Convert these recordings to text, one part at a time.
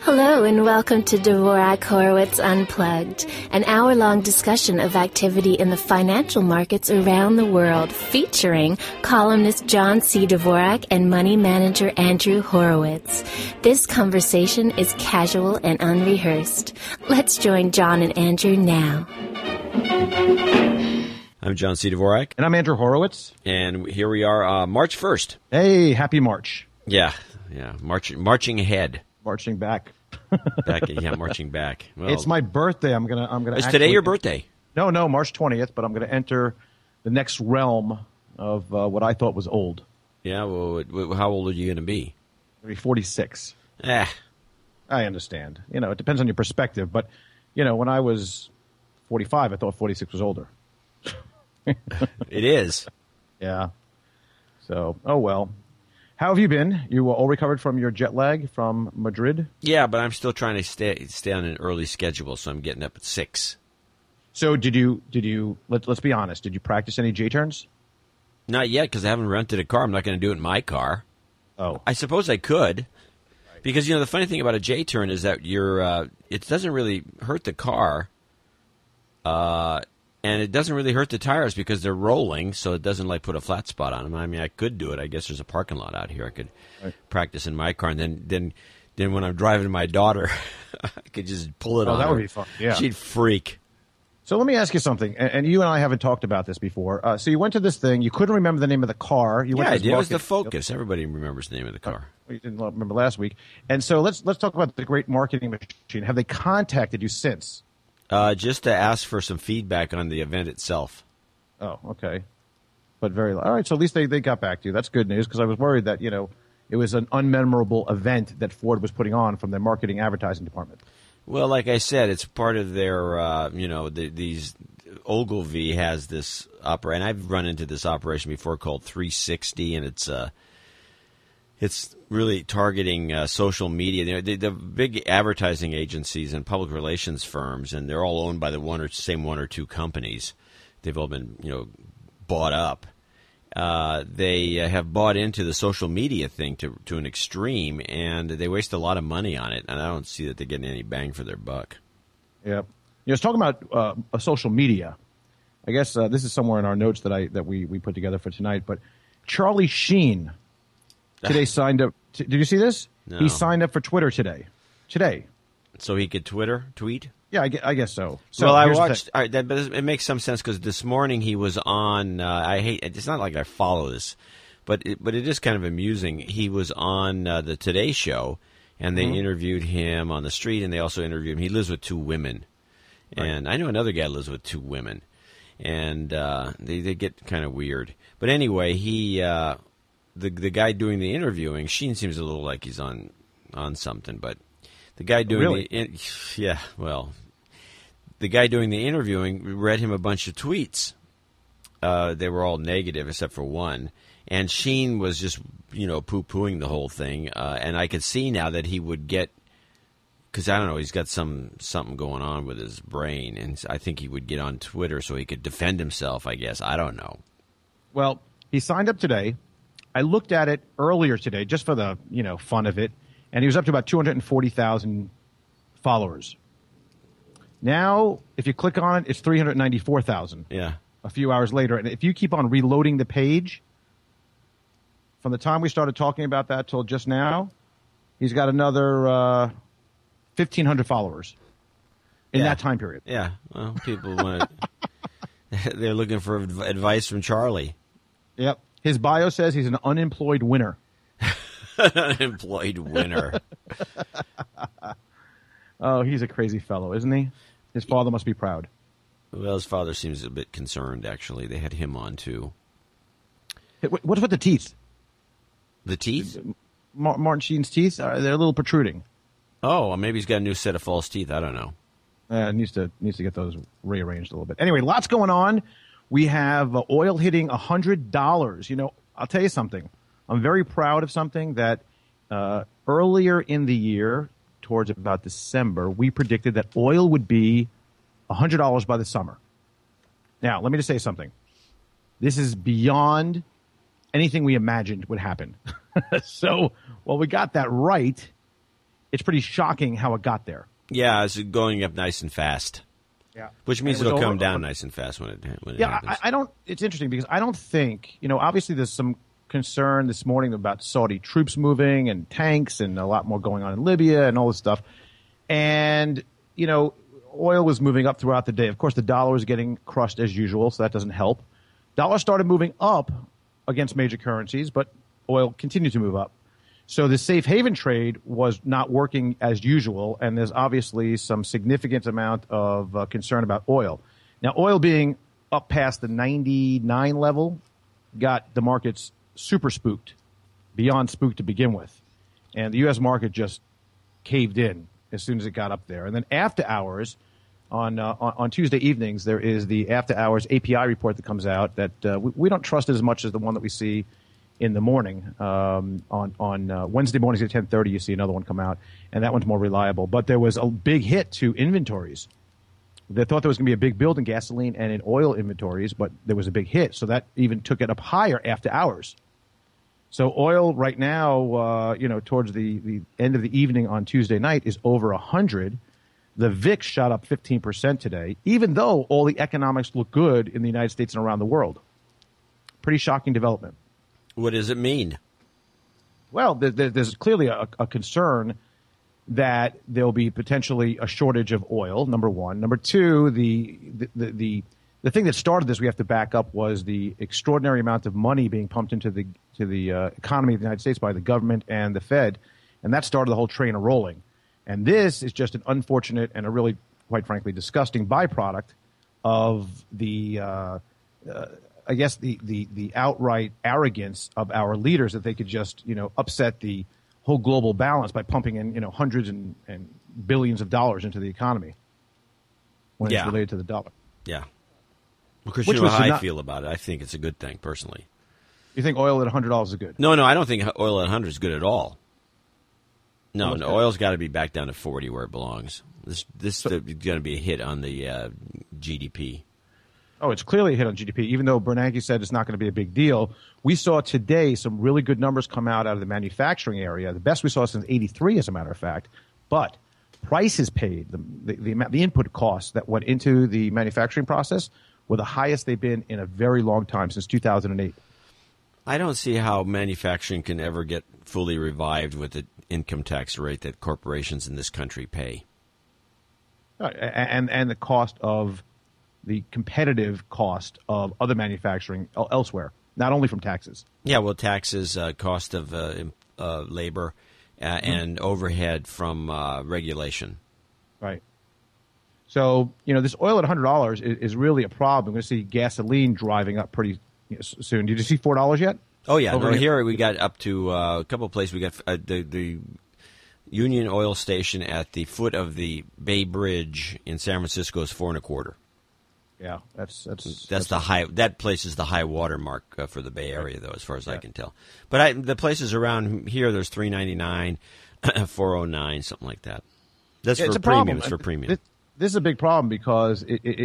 Hello and welcome to Dvorak Horowitz Unplugged, an hour-long discussion of activity in the financial markets around the world, featuring columnist John C. Dvorak and money manager Andrew Horowitz. This conversation is casual and unrehearsed. Let's join John and Andrew now. I'm John C. Dvorak. And I'm Andrew Horowitz. And here we are, March 1st. Hey, happy March. Yeah, marching ahead. Marching back. Marching back. Well, it's my birthday. I'm gonna. Is today your birthday? No, March 20th. But I'm gonna enter the next realm of what I thought was old. Yeah. Well, how old are you gonna be? I'll be 46. I understand. It depends on your perspective. But when I was 45, I thought 46 was older. It is. Yeah. So, oh well. How have you been? You were all recovered from your jet lag from Madrid? Yeah, but I'm still trying to stay on an early schedule, so I'm getting up at 6. So did you? Let's be honest. Did you practice any J-turns? Not yet, because I haven't rented a car. I'm not going to do it in my car. Oh, I suppose I could, because the funny thing about a J-turn is that it doesn't really hurt the car. And it doesn't really hurt the tires because they're rolling, so it doesn't put a flat spot on them. I mean, I could do it. I guess there's a parking lot out here. I could practice in my car, and then when I'm driving my daughter, I could just pull it on. That her. would be fun. Yeah, she'd freak. So let me ask you something, and you and I haven't talked about this before. So you went to this thing. You couldn't remember the name of the car. I did. It was the Focus. Everybody remembers the name of the car. You didn't remember last week. And so let's talk about the great marketing machine. Have they contacted you since? Just to ask for some feedback on the event itself. Oh, okay. But all right, so at least they got back to you. That's good news, because I was worried that, it was an unmemorable event that Ford was putting on from their marketing advertising department. Well, like I said, it's part of their, these Ogilvy has this and I've run into this operation before called 360, and it's really targeting social media. The big advertising agencies and public relations firms, and they're all owned by the same one or two companies. They've all been, bought up. They have bought into the social media thing to an extreme, and they waste a lot of money on it. And I don't see that they're getting any bang for their buck. Yeah, I was talking about social media. I guess this is somewhere in our notes that we put together for tonight. But Charlie Sheen today signed up. Did you see this? No. He signed up for Twitter today. So he could tweet? Yeah, I guess so. Well, I watched. All right, but it makes some sense because this morning he was on. It's not like I follow this, but it is kind of amusing. He was on the Today Show, and they interviewed him on the street, and they also interviewed him. He lives with 2 women, and I know another guy lives with 2 women, and they get kind of weird. But anyway, the guy doing the interviewing, Sheen seems a little like he's on something, but the guy doing the guy doing the interviewing read him a bunch of tweets. They were all negative except for one, and Sheen was just poo-pooing the whole thing. And I could see now that he would get, because I don't know, he's got something going on with his brain, and I think he would get on Twitter so he could defend himself. I guess I don't know. Well, he signed up today. I looked at it earlier today just for the fun of it, and he was up to about 240,000 followers. Now, if you click on it, it's 394,000. Yeah. A few hours later, and if you keep on reloading the page, from the time we started talking about that till just now, he's got another 1,500 followers in that time period. Yeah. Well, people want they're looking for advice from Charlie. Yep. His bio says he's an unemployed winner. Unemployed winner. Oh, he's a crazy fellow, isn't he? His father must be proud. Well, his father seems a bit concerned, actually. They had him on, too. Hey, what's with the teeth? The teeth? Martin Sheen's teeth, they're a little protruding. Oh, well, maybe he's got a new set of false teeth. I don't know. Needs to get those rearranged a little bit. Anyway, lots going on. We have oil hitting $100. I'll tell you something. I'm very proud of something that earlier in the year, towards about December, we predicted that oil would be $100 by the summer. Now, let me just say something. This is beyond anything we imagined would happen. So, well, we got that right. it's pretty shocking how it got there. Yeah, it's going up nice and fast. Yeah, which means it'll come down nice and fast when it happens. I don't. It's interesting because I don't think obviously there's some concern this morning about Saudi troops moving and tanks and a lot more going on in Libya and all this stuff, and oil was moving up throughout the day. Of course, the dollar was getting crushed as usual, so that doesn't help. Dollar started moving up against major currencies, but oil continued to move up. So the safe haven trade was not working as usual, and there's obviously some significant amount of concern about oil. Now, oil being up past the 99 level got the markets super spooked, beyond spooked to begin with. And the U.S. market just caved in as soon as it got up there. And then after hours, on Tuesday evenings, there is the after hours API report that comes out that we don't trust as much as the one that we see in the morning. On Wednesday mornings at 10:30, you see another one come out, and that one's more reliable. But there was a big hit to inventories. They thought there was going to be a big build in gasoline and in oil inventories, but there was a big hit. So that even took it up higher after hours. So oil right now, towards the end of the evening on Tuesday night is over 100. The VIX shot up 15% today, even though all the economics look good in the United States and around the world. Pretty shocking development. What does it mean? Well, there's clearly a concern that there'll be potentially a shortage of oil, number one. Number two, the thing that started this, we have to back up, was the extraordinary amount of money being pumped into the economy of the United States by the government and the Fed, and that started the whole train rolling. And this is just an unfortunate and a really, quite frankly, disgusting byproduct of the outright arrogance of our leaders that they could just, upset the whole global balance by pumping in, hundreds and billions of dollars into the economy when it's related to the dollar. Yeah. Because you know how I feel about it. I think it's a good thing, personally. You think oil at $100 is good? No, I don't think oil at 100 is good at all. No, oil's got to be back down to 40 where it belongs. This is going to be a hit on the GDP. Oh, it's clearly a hit on GDP. Even though Bernanke said it's not going to be a big deal, we saw today some really good numbers come out of the manufacturing area. The best we saw since '83, as a matter of fact. But prices paid, the input costs that went into the manufacturing process were the highest they've been in a very long time, since 2008. I don't see how manufacturing can ever get fully revived with the income tax rate that corporations in this country pay. And the cost of the competitive cost of other manufacturing elsewhere, not only from taxes. Yeah, well, taxes, cost of labor, and overhead from regulation. Right. So, this oil at $100 is really a problem. We're going to see gasoline driving up pretty soon. Did you see $4 yet? Oh, yeah. Here we got up to a couple of places. We got the Union Oil Station at the foot of the Bay Bridge in San Francisco is $4.25. Yeah, that's the high. That place is the high water mark for the Bay Area, though, as far as I can tell. But the places around here, there's $3.99, $4.09, something like that. That's for premium. It's for premium. This is a big problem because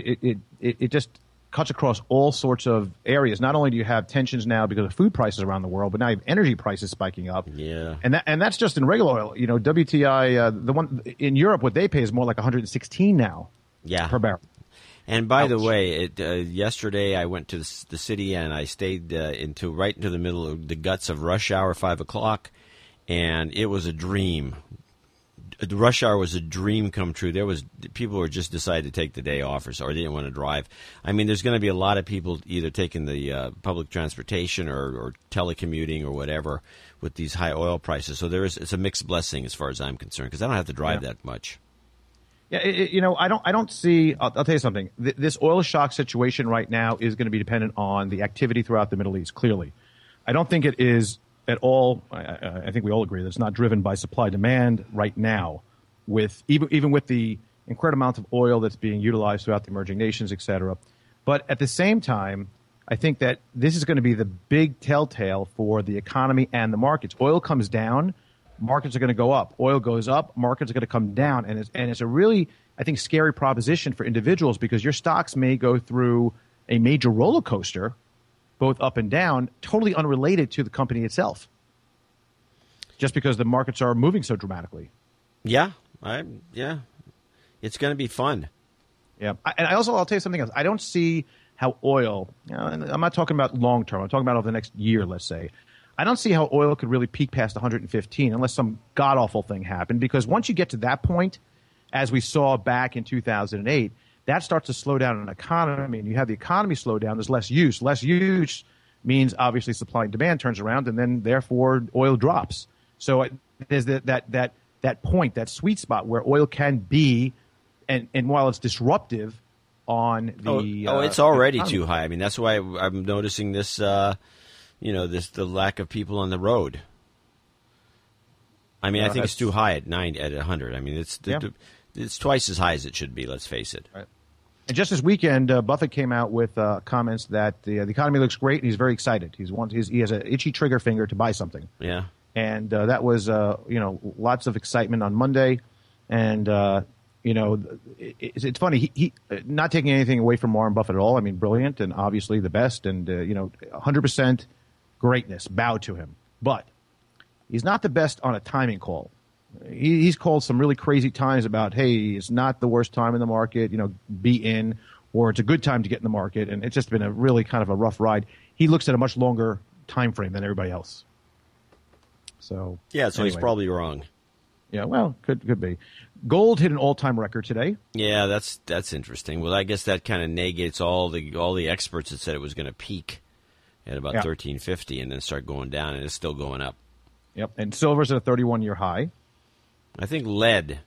it just cuts across all sorts of areas. Not only do you have tensions now because of food prices around the world, but now you have energy prices spiking up. Yeah, and that's just in regular oil. WTI, the one in Europe, what they pay is more like 116 now. Yeah, per barrel. And by the way, yesterday I went to the city and I stayed right into the middle of the guts of rush hour, 5 o'clock, and it was a dream. The rush hour was a dream come true. People were just decided to take the day off or they didn't want to drive. I mean, there's going to be a lot of people either taking the public transportation or telecommuting or whatever with these high oil prices. So it's a mixed blessing as far as I'm concerned because I don't have to drive that much. Yeah, I don't see. I'll tell you something. This oil shock situation right now is going to be dependent on the activity throughout the Middle East. Clearly, I don't think it is at all. I think we all agree that it's not driven by supply demand right now. With even with the incredible amount of oil that's being utilized throughout the emerging nations, et cetera. But at the same time, I think that this is going to be the big telltale for the economy and the markets. Oil comes down. Markets are going to go up. Oil goes up. Markets are going to come down. And it's a really, I think, scary proposition for individuals because your stocks may go through a major roller coaster, both up and down, totally unrelated to the company itself, just because the markets are moving so dramatically. Yeah, it's going to be fun. Yeah, I'll tell you something else. I don't see how oil. And I'm not talking about long term. I'm talking about over the next year, let's say. I don't see how oil could really peak past 115 unless some god awful thing happened. Because once you get to that point, as we saw back in 2008, that starts to slow down an economy, and you have the economy slow down. There's less use. Less use means obviously supply and demand turns around, and then therefore oil drops. So there's that point, that sweet spot where oil can be, and while it's disruptive on the it's already too high. I mean, that's why I'm noticing this. The lack of people on the road. I mean, I think it's too high at 100. I mean, it's twice as high as it should be. Let's face it. Right. And just this weekend, Buffett came out with comments that the economy looks great, and he's very excited. He has an itchy trigger finger to buy something. Yeah. And that was lots of excitement on Monday, and it's funny. He not taking anything away from Warren Buffett at all. I mean, brilliant and obviously the best, and 100% greatness. Bow to him, but he's not the best on a timing call. He's called some really crazy times about, hey, it's not the worst time in the market, be in, or it's a good time to get in the market, and it's just been a really kind of a rough ride. He looks at a much longer time frame than everybody else. So anyway. He's probably wrong. Yeah, well, could be. Gold hit an all-time record today. Yeah, that's interesting. Well, I guess that kind of negates all the experts that said it was going to peak at about 1350 and then start going down, and it's still going up. Yep, and silver's at a 31-year high. I think lead.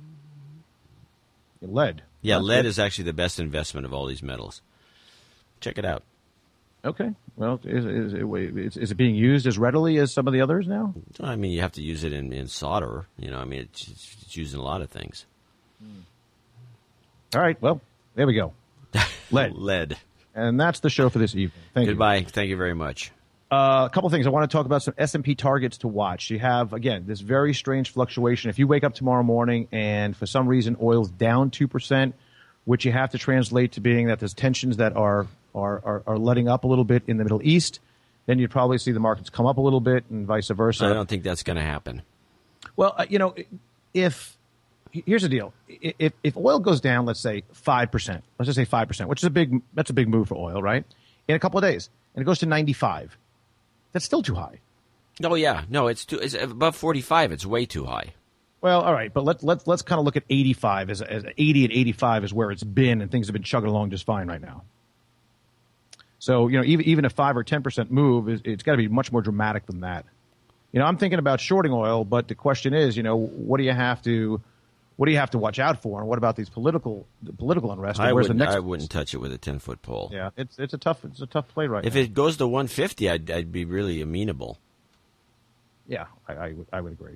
Lead. Yeah, lead is actually the best investment of all these metals. Check it out. Okay. Well, is it being used as readily as some of the others now? I mean, you have to use it in solder. It's used in a lot of things. All right. Well, there we go. Lead. Lead. And that's the show for this evening. Thank you. Goodbye. Thank you very much. A couple of things. I want to talk about some S&P targets to watch. You have, again, this very strange fluctuation. If you wake up tomorrow morning and for some reason oil's down 2%, which you have to translate to being that there's tensions that are letting up a little bit in the Middle East, then you'd probably see the markets come up a little bit and vice versa. I don't think that's going to happen. Well, here's the deal. If oil goes down, let's say 5%, let's just say 5%, which is that's a big move for oil, right? In a couple of days, and it goes to 95. That's still too high. Oh yeah, no, it's above 45. It's way too high. Well, all right, but let's kind of look at 85 as 80 and 85 is where it's been, and things have been chugging along just fine right now. So even a 5 or 10% move, it's got to be much more dramatic than that. I'm thinking about shorting oil, but the question is, what do you have to watch out for, and what about these political unrest? I wouldn't touch it with a 10-foot pole. Yeah, it's a tough play right now. If it goes to 150, I'd be really amenable. Yeah, I would agree.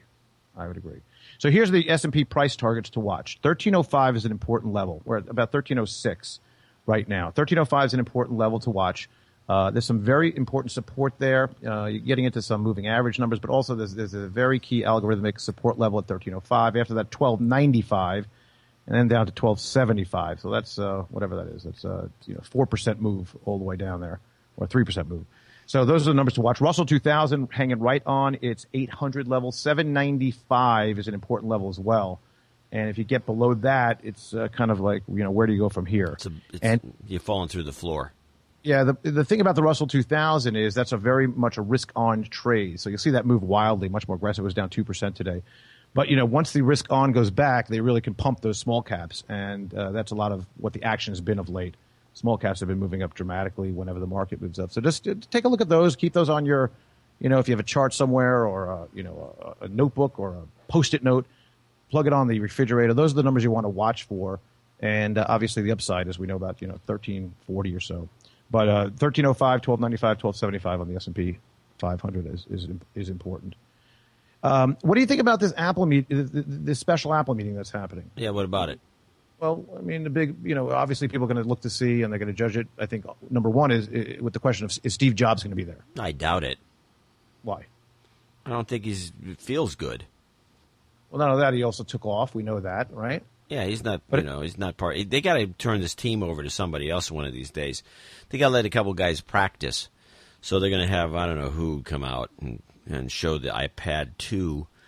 So here's the S&P price targets to watch. 1305 is an important level. We're at about 1306 right now. 1305 is an important level to watch. There's some very important support there. You're getting into some moving average numbers, but also there's a very key algorithmic support level at 1305. After that, 1295, and then down to 1275. So that's whatever that is. That's 4% move all the way down there, or 3% move. So those are the numbers to watch. Russell 2000 hanging right on its 800 level. 795 is an important level as well. And if you get below that, it's kind of like, where do you go from here? You're falling through the floor. Yeah, the thing about the Russell 2000 is that's a very much a risk-on trade. So you'll see that move wildly, much more aggressive. It was down 2% today. But, once the risk-on goes back, they really can pump those small caps. And that's a lot of what the action has been of late. Small caps have been moving up dramatically whenever the market moves up. So just take a look at those. Keep those on your, if you have a chart somewhere or, a notebook or a Post-it note, plug it on the refrigerator. Those are the numbers you want to watch for. And obviously the upside, as we know about, 1340 or so. But 1305, 1295, 1275 on the S&P 500 is important. What do you think about this Apple this special Apple meeting that's happening? Yeah, what about it? Well, I mean, the big, obviously people are going to look to see and they're going to judge it. I think number one is with the question of, is Steve Jobs going to be there? I doubt it. Why? I don't think he feels good. Well, none of that. He also took off. We know that, right? Yeah, he's not. He's not part. They got to turn this team over to somebody else one of these days. They got to let a couple guys practice. So they're going to have I don't know who come out and show the iPad 2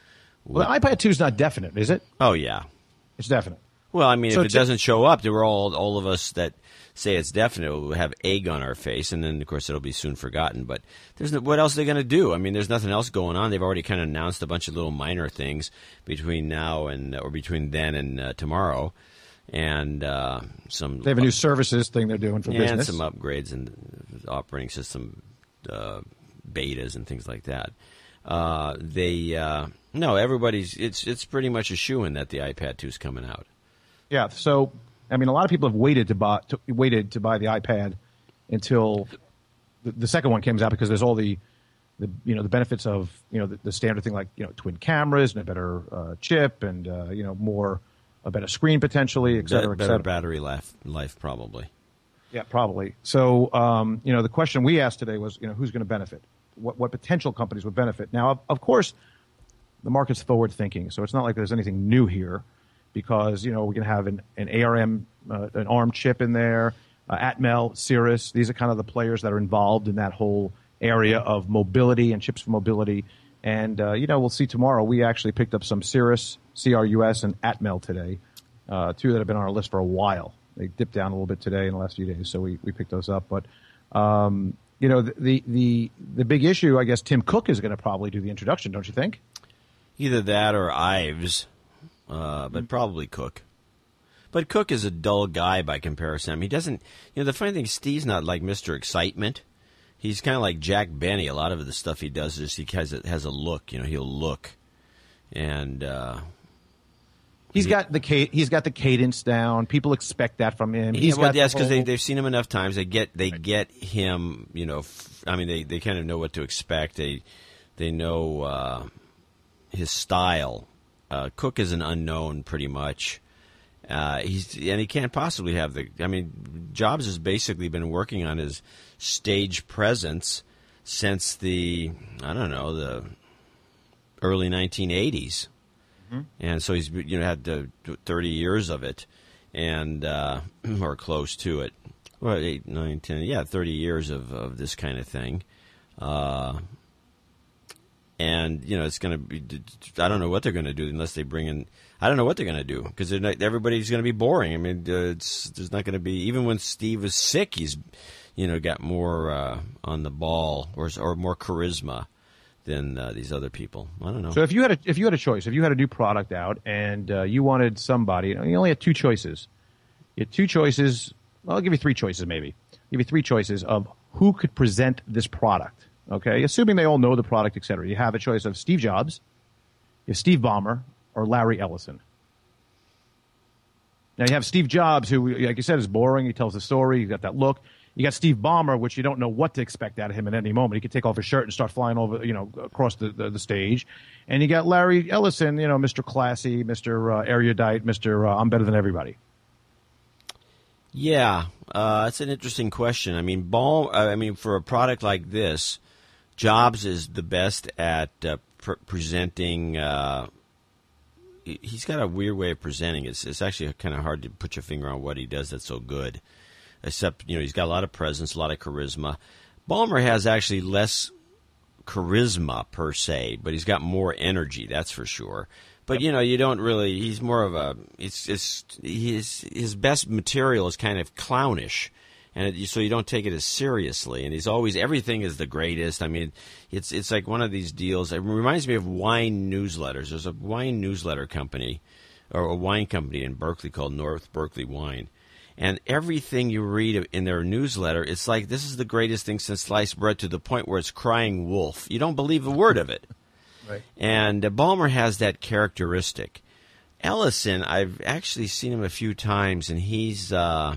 Well, the iPad 2 is not definite, is it? Oh, yeah. It's definite. Well, I mean, So if it doesn't show up, there were all of us that say it's definite will have egg on our face, and then, of course, it'll be soon forgotten. But what else are they going to do? I mean, there's nothing else going on. They've already kind of announced a bunch of little minor things between now and or between then and tomorrow, and some. They have a new services thing they're doing for business. And some upgrades and operating system betas and things like that. No, everybody's. It's pretty much a shoo-in that the iPad 2 is coming out. Yeah. So, I mean, a lot of people have waited to buy the iPad until the second one comes out because there's all the benefits of the standard thing like twin cameras and a better chip and a better screen potentially, et cetera, et better cetera. battery life probably. Yeah, probably. So, the question we asked today was, who's going to benefit? What potential companies would benefit? Now, of course, the market's forward thinking, so it's not like there's anything new here, because we can have an ARM, an ARM chip in there, Atmel, Cirrus. These are kind of the players that are involved in that whole area of mobility and chips for mobility. And we'll see tomorrow. We actually picked up some Cirrus, CRUS, and Atmel today, two that have been on our list for a while. They dipped down a little bit today in the last few days, so we picked those up. But the big issue, I guess, Tim Cook is going to probably do the introduction, don't you think? Either that or Ives, but probably Cook. But Cook is a dull guy by comparison. I mean, he doesn't. The funny thing is, Steve's not like Mr. Excitement. He's kind of like Jack Benny. A lot of the stuff he does is he has a look. He'll look, and he's got the cadence down. People expect that from him. Yes, because they've seen him enough times. They get him. I mean, they kind of know what to expect. They know his style. Cook is an unknown, pretty much. He can't possibly have Jobs has basically been working on his stage presence since the early 1980s, and so he's had 30 years of it, and or close to it. Well, 8, 9, 10, 30 years of this kind of thing. And it's going to be. I don't know what they're going to do unless they bring in. I don't know what they're going to do because everybody's going to be boring. I mean, there's not going to be, even when Steve was sick, he's got more on the ball or more charisma than these other people. I don't know. So if you had a choice, if you had a new product out and you wanted somebody, you only had two choices. You had two choices. Well, I'll give you three choices maybe. I'll give you three choices of who could present this product. Okay, assuming they all know the product, et cetera. You have a choice of Steve Jobs, you have Steve Ballmer, or Larry Ellison. Now you have Steve Jobs, who, like you said, is boring. He tells the story. You got that look. You got Steve Ballmer, which you don't know what to expect out of him at any moment. He could take off his shirt and start flying over, across the stage. And you got Larry Ellison, Mr. Classy, Mr. Erudite, Mr. I'm better than everybody. Yeah, it's an interesting question. I mean, for a product like this, Jobs is the best at presenting. He's got a weird way of presenting. It's actually kind of hard to put your finger on what he does that's so good. Except, he's got a lot of presence, a lot of charisma. Ballmer has actually less charisma per se, but he's got more energy, that's for sure. But you don't really. He's more of a. His best material is kind of clownish, and so you don't take it as seriously. And everything is the greatest. I mean, it's like one of these deals. It reminds me of wine newsletters. There's a wine newsletter company, or a wine company in Berkeley called North Berkeley Wine. And everything you read in their newsletter, it's like, this is the greatest thing since sliced bread, to the point where it's crying wolf. You don't believe a word of it. Right. And Ballmer has that characteristic. Ellison, I've actually seen him a few times, and he's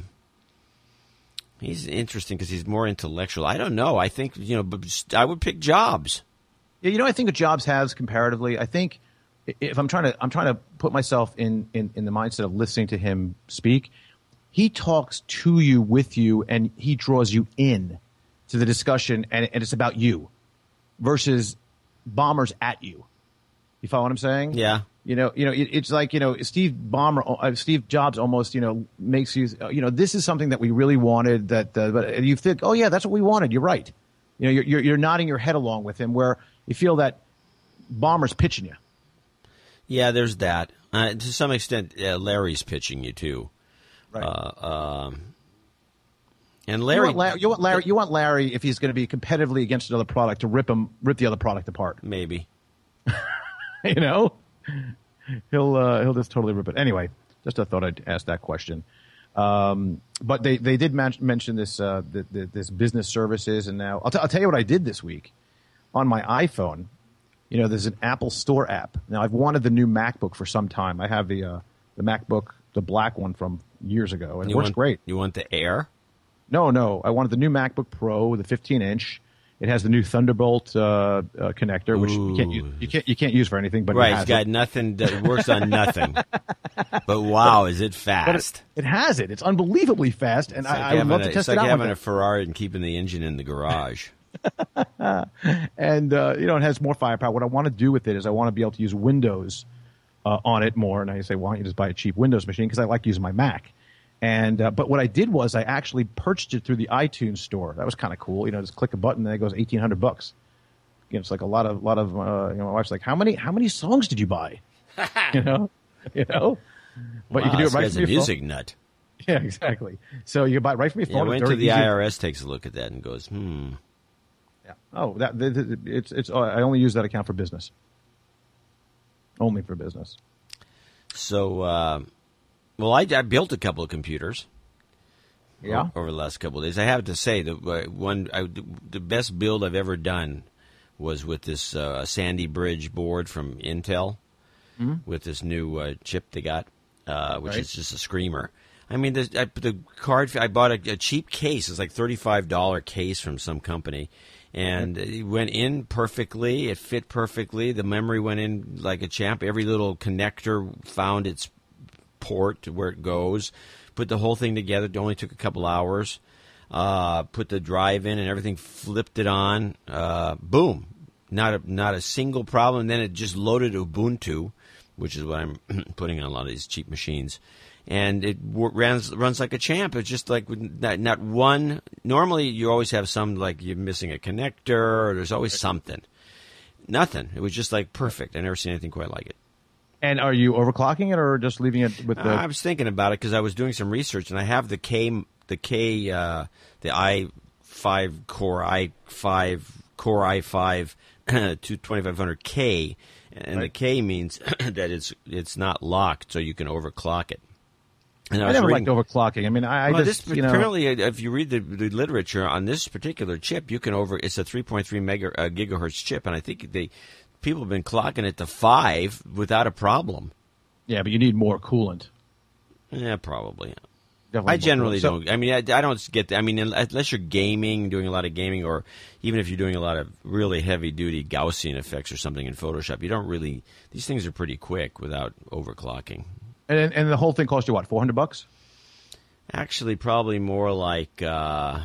interesting because he's more intellectual. I don't know. I think, I would pick Jobs. Yeah, I think what Jobs has comparatively, I think if I'm trying to put myself in the mindset of listening to him speak, he talks to you, with you, and he draws you in to the discussion, and it's about you, versus Ballmer's at you. You follow what I'm saying? Yeah. It's like, Steve Jobs almost, makes you, this is something that we really wanted, but you think, oh yeah, that's what we wanted. You're right. You're nodding your head along with him, where you feel that Ballmer's pitching you. Yeah, there's that. To some extent, Larry's pitching you too. Right. And Larry, you want Larry if he's going to be competitively against another product to rip the other product apart. maybe. You know, he'll just totally rip it. Anyway, just I thought I'd ask that question. But they did mention this this business services, and now I'll tell you what I did this week on my iPhone. You know, there's an Apple Store app. Now I've wanted the new MacBook for some time. I have the MacBook, the black one from years ago, and it works great. You want the Air? No, I wanted the new MacBook Pro, the 15-inch. It has the new Thunderbolt connector, which you can't use for anything. But right, it's got nothing that works on nothing. But wow, is it fast? But it has it. It's unbelievably fast, and I would love to test it out. It's like having a Ferrari and keeping the engine in the garage. And it has more firepower. What I want to do with it is I want to be able to use Windows on it more. And I say, why don't you just buy a cheap Windows machine? Because I like using my Mac. And but what I did was I actually purchased it through the iTunes store. That was kind of cool. You know, just click a button and it goes $1,800. You know, it's like a lot of my wife's like, how many songs did you buy? you know. But wow, you can do it right from your music phone. nut. Yeah, exactly. So you can buy it right from your phone. Yeah, wait until the IRS takes a look at that and goes, Yeah. Oh, it's. I only use that account for business. Only for business. So. Well, I built a couple of computers. Yeah. Over the last couple of days, I have to say the best build I've ever done was with this Sandy Bridge board from Intel, with this new chip they got, which is just a screamer. I mean, the card. I bought a cheap case. It's like $35 case from some company, and it went in perfectly. It fit perfectly. The memory went in like a champ. Every little connector found its port to where it goes. Put the whole thing together. It only took a couple hours. Put the drive in and everything. Flipped it on. Boom. Not a single problem. And then it just loaded Ubuntu, which is what I'm putting on a lot of these cheap machines. And it runs like a champ. It's just like not one. Normally, you always have some, like you're missing a connector, or there's always something. Nothing. It was just like perfect. I never seen anything quite like it. And are you overclocking it, or just leaving it with the? I was thinking about it because I was doing some research, and I have the i5 Core i5 2500K, and the K means that it's not locked, so you can overclock it. And I never liked overclocking. I mean, apparently, if you read the literature on this particular chip, you can it's a 3.3 gigahertz chip, and I think people have been clocking it to 5 without a problem. Yeah, but you need more coolant. Yeah, probably. Definitely I generally don't. I mean, I don't get that. I mean, unless you're gaming, doing a lot of gaming, or even if you're doing a lot of really heavy-duty Gaussian effects or something in Photoshop, you don't really. These things are pretty quick without overclocking. And the whole thing cost you what, $400? Actually, probably more like probably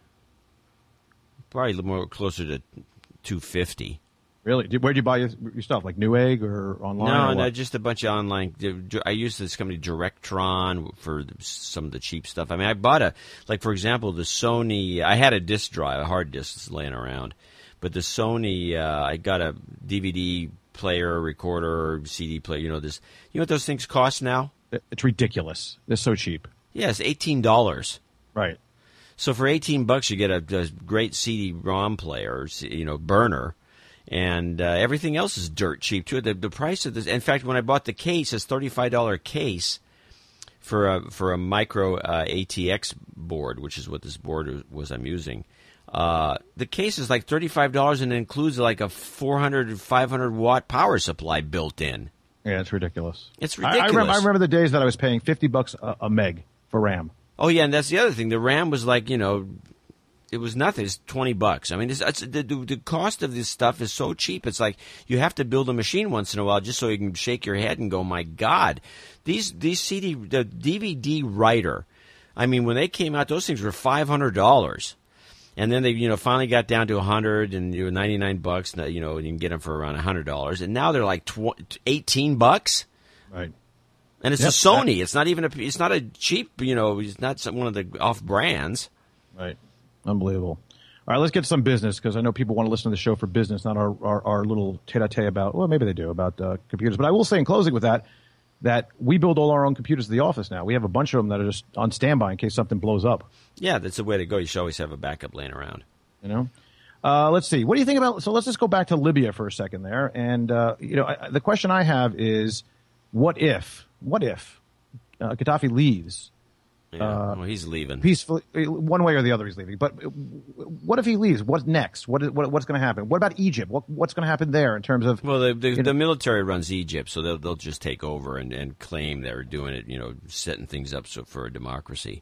more closer to $250. Really? Where'd you buy your stuff? Like Newegg or online? No, just a bunch of online. I used this company Directron for some of the cheap stuff. I mean, I bought for example, the Sony. I had a disk drive, a hard disk laying around, but the Sony. I got a DVD player, recorder, CD player. You know what those things cost now? It's ridiculous. They're so cheap. Yeah, it's $18. Right. So for $18, you get a great CD-ROM player, burner. And everything else is dirt cheap too. The price of this, in fact, when I bought the case, this $35 case for a micro ATX board, which is what this board was I'm using. The case is like $35 and it includes like a 400 500 watt power supply built in. Yeah, it's ridiculous. It's ridiculous. I remember the days that I was paying $50 a meg for RAM. Oh yeah, and that's the other thing. The RAM was like it was nothing. It's $20. I mean, the cost of this stuff is so cheap. It's like you have to build a machine once in a while just so you can shake your head and go, "My God, the DVD writer." I mean, when they came out, those things were $500, and then they finally got down to $100 and $99. And you can get them for around $100, and now they're like $18. Right. And it's a Sony. It's not even it's not a cheap. It's not one of the off brands. Right. Unbelievable. All right, let's get to some business because I know people want to listen to the show for business, not our little tete-a-tete about, well, maybe they do, about computers. But I will say in closing with that we build all our own computers at the office now. We have a bunch of them that are just on standby in case something blows up. Yeah, that's the way to go. You should always have a backup laying around. You know? Let's see. What do you think about – so let's just go back to Libya for a second there. And, the question I have is what if Gaddafi leaves – well, he's leaving. Peacefully, one way or the other, he's leaving. But what if he leaves? What's next? What's going to happen? What about Egypt? What's going to happen there in terms of? Well, the military runs Egypt, so they'll just take over and claim they're doing it. Setting things up for a democracy.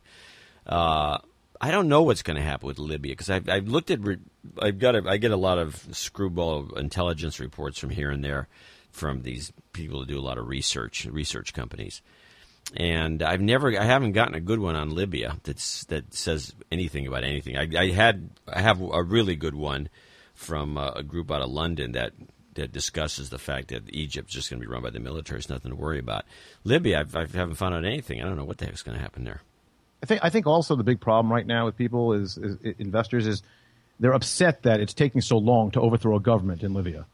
I don't know what's going to happen with Libya because I've looked at. I get a lot of screwball intelligence reports from here and there from these people who do a lot of research companies. And I haven't gotten a good one on Libya that says anything about anything. I have a really good one from a group out of London that discusses the fact that Egypt's just going to be run by the military. It's nothing to worry about. Libya, I haven't found out anything. I don't know what the heck's going to happen there. I think also the big problem right now with people is investors is they're upset that it's taking so long to overthrow a government in Libya.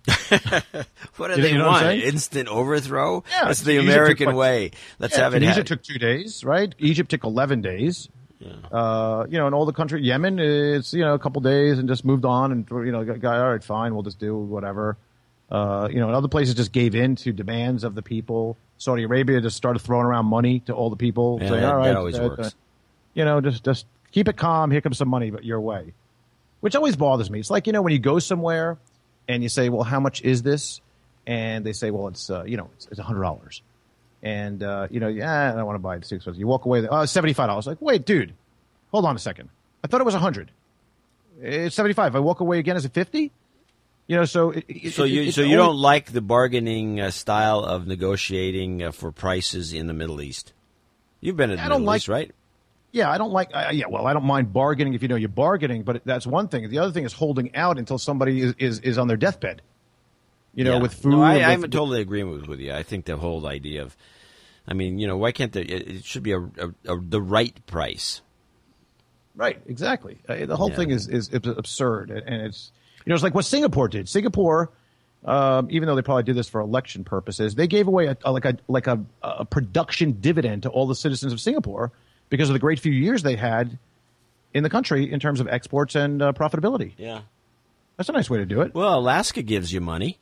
What do they want? Instant overthrow? Yeah, that's the American way. Let's have it. Tunisia took 2 days, right? Egypt took 11 days. Yeah. In all the country, Yemen, it's a couple days and just moved on and all right, fine, we'll just do whatever. And other places just gave in to demands of the people. Saudi Arabia just started throwing around money to all the people, saying, all right, that always works. Just keep it calm. Here comes some money, but your way. Which always bothers me. It's like, when you go somewhere and you say, well, how much is this? And they say, well, it's $100. And, I don't want to buy it. It's too expensive. You walk away, $75. Like, wait, dude, hold on a second. I thought it was $100. It's $75. If I walk away again, is it $50? So you don't like the bargaining style of negotiating for prices in the Middle East? You've been in the Middle East, right? Yeah, I don't like. I don't mind bargaining if you're bargaining, but that's one thing. The other thing is holding out until somebody is on their deathbed. With food. No, I'm totally agreeing with you. I think the whole idea of, why can't it should be the right price? Right, exactly. The whole thing is absurd, and it's it's like what Singapore did. Singapore, even though they probably did this for election purposes, they gave away a production dividend to all the citizens of Singapore. Because of the great few years they had in the country in terms of exports and profitability. Yeah. That's a nice way to do it. Well, Alaska gives you money.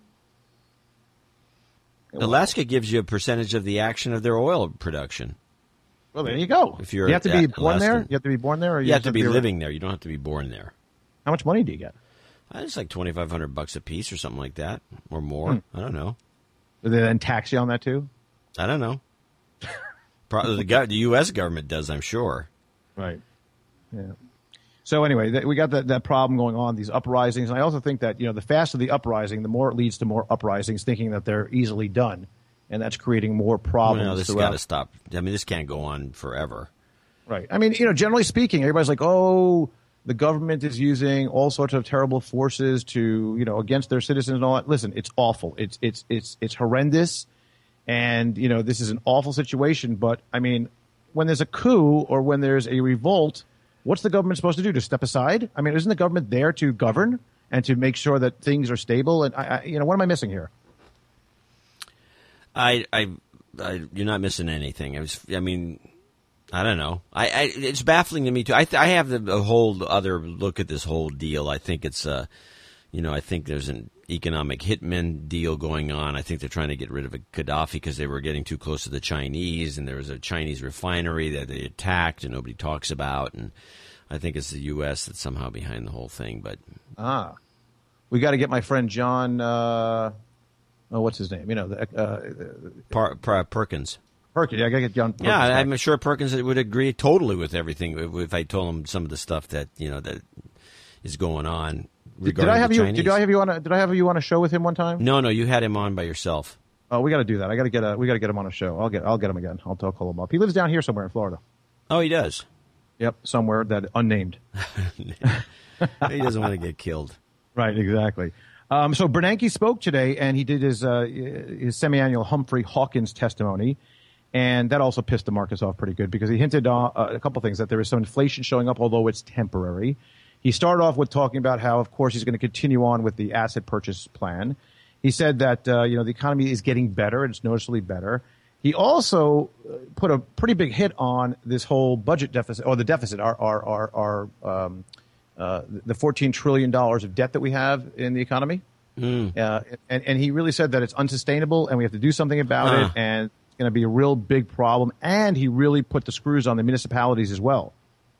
Alaska gives you a percentage of the action of their oil production. Well, there you go. If you have to be born there? You have to be born there? Or you have to be living there. You don't have to be born there. How much money do you get? It's like $2,500 a piece or something like that, or more. I don't know. Do they then tax you on that too? I don't know. The U.S. government does, I'm sure. Right. Yeah. So anyway, we got that problem going on, these uprisings. And I also think that, the faster the uprising, the more it leads to more uprisings, thinking that they're easily done. And that's creating more problems. Well, this has got to stop. This can't go on forever. Right. Generally speaking, everybody's like, oh, the government is using all sorts of terrible forces to, against their citizens and all that. Listen, it's awful. It's horrendous. And, this is an awful situation. But, when there's a coup or when there's a revolt, what's the government supposed to do? To step aside? Isn't the government there to govern and to make sure that things are stable? And, what am I missing here? You're not missing anything. I don't know. It's baffling to me, too. I have a whole other look at this whole deal. I think it's, I think there's an economic hitman deal going on. I think they're trying to get rid of Gaddafi because they were getting too close to the Chinese, and there was a Chinese refinery that they attacked and nobody talks about. And I think it's the U.S. that's somehow behind the whole thing. But we got to get my friend John. What's his name? Perkins. Perkins. Yeah, I got to get John. Perkins. Yeah, I'm sure Perkins would agree totally with everything if I told him some of the stuff that that is going on. Did I have you on a show with him one time? No, you had him on by yourself. Oh, we got to do that. We got to get him on a show. I'll get him again. I'll call him up. He lives down here somewhere in Florida. Oh, he does. Yep, somewhere that unnamed. He doesn't want to get killed. Right, exactly. So Bernanke spoke today, and he did his semi-annual Humphrey Hawkins testimony, and that also pissed the markets off pretty good because he hinted a couple things, that there is some inflation showing up, although it's temporary. He started off with talking about how, of course, he's going to continue on with the asset purchase plan. He said that the economy is getting better; it's noticeably better. He also put a pretty big hit on this whole budget deficit, or the deficit, the $14 trillion of debt that we have in the economy. And he really said that it's unsustainable, and we have to do something about it, and it's going to be a real big problem. And he really put the screws on the municipalities as well.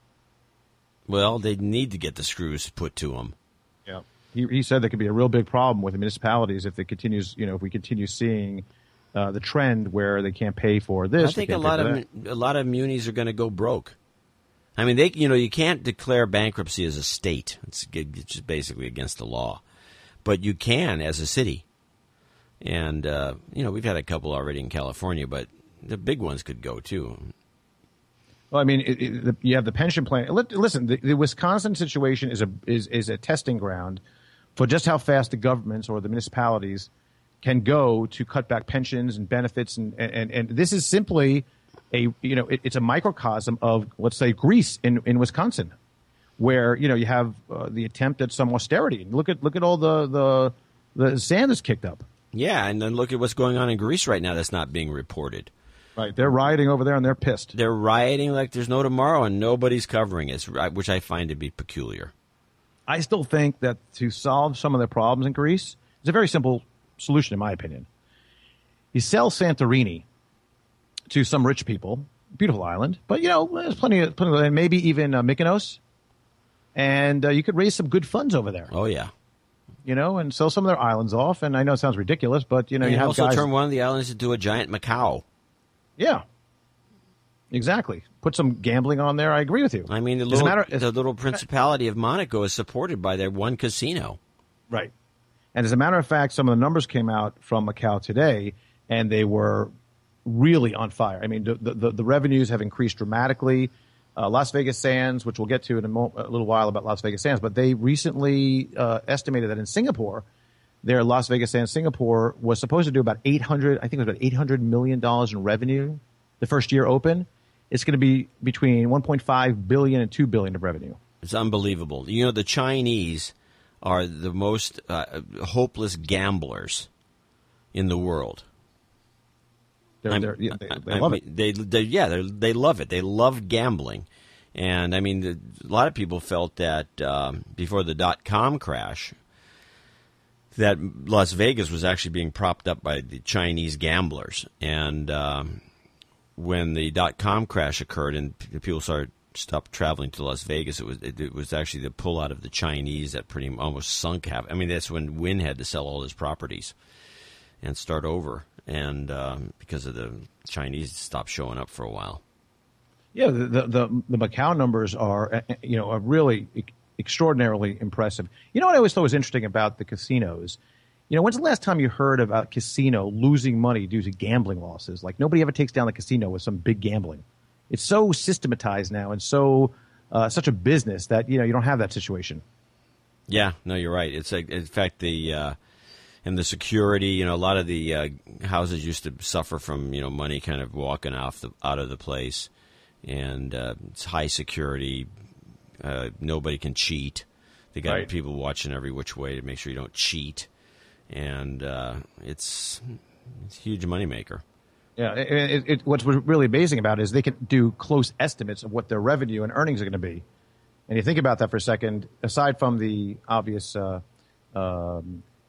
Well, they need to get the screws put to them. Yeah, he said there could be a real big problem with the municipalities if it continues. If we continue seeing the trend where they can't pay for this. I think a lot of munis are going to go broke. I mean, you can't declare bankruptcy as a state. It's just basically against the law, but you can as a city. And we've had a couple already in California, but the big ones could go too. Well, I mean, you have the pension plan. Listen, the Wisconsin situation is a testing ground for just how fast the governments or the municipalities can go to cut back pensions and benefits, and this is simply it's a microcosm of, let's say, Greece in Wisconsin, where you have the attempt at some austerity. Look at all the sand that's kicked up. Yeah, and then look at what's going on in Greece right now that's not being reported. Right, they're rioting over there and they're pissed. They're rioting like there's no tomorrow, and nobody's covering it, which I find to be peculiar. I still think that to solve some of the problems in Greece, it's a very simple solution, in my opinion. You sell Santorini to some rich people, beautiful island, but there's plenty of maybe even Mykonos, and you could raise some good funds over there. Oh yeah, and sell some of their islands off. And I know it sounds ridiculous, but you have also guys turn one of the islands into a giant Macau. Yeah, exactly. Put some gambling on there. I agree with you. I mean, the little principality of Monaco is supported by their one casino. Right. And as a matter of fact, some of the numbers came out from Macau today, and they were really on fire. I mean, the revenues have increased dramatically. Las Vegas Sands, which we'll get to in a little while about Las Vegas Sands, but they recently estimated that in Singapore, their Las Vegas Sands Singapore was supposed to do about $800 million in revenue the first year open. It's going to be between 1.5 billion and 2 billion of revenue. It's unbelievable. The Chinese are the most hopeless gamblers in the world. They love it. They love it. They love gambling. And, I mean, a lot of people felt that before the dot-com crash, that Las Vegas was actually being propped up by the Chinese gamblers. And when the dot-com crash occurred and people stopped traveling to Las Vegas, it was actually the pullout of the Chinese that pretty almost sunk half. I mean, that's when Wynn had to sell all his properties and start over, and because of the Chinese stopped showing up for a while. Yeah, the Macau numbers are really extraordinarily impressive. You know what I always thought was interesting about the casinos? When's the last time you heard about a casino losing money due to gambling losses? Like, nobody ever takes down the casino with some big gambling. It's so systematized now and so such a business that you don't have that situation. Yeah, no, you're right. It's like, in fact, and the security. A lot of the houses used to suffer from money kind of walking out of the place, and it's high security. Nobody can cheat. They got people watching every which way to make sure you don't cheat, and it's a huge moneymaker. Yeah, what's really amazing about it is they can do close estimates of what their revenue and earnings are going to be. And you think about that for a second, aside from the obvious, whether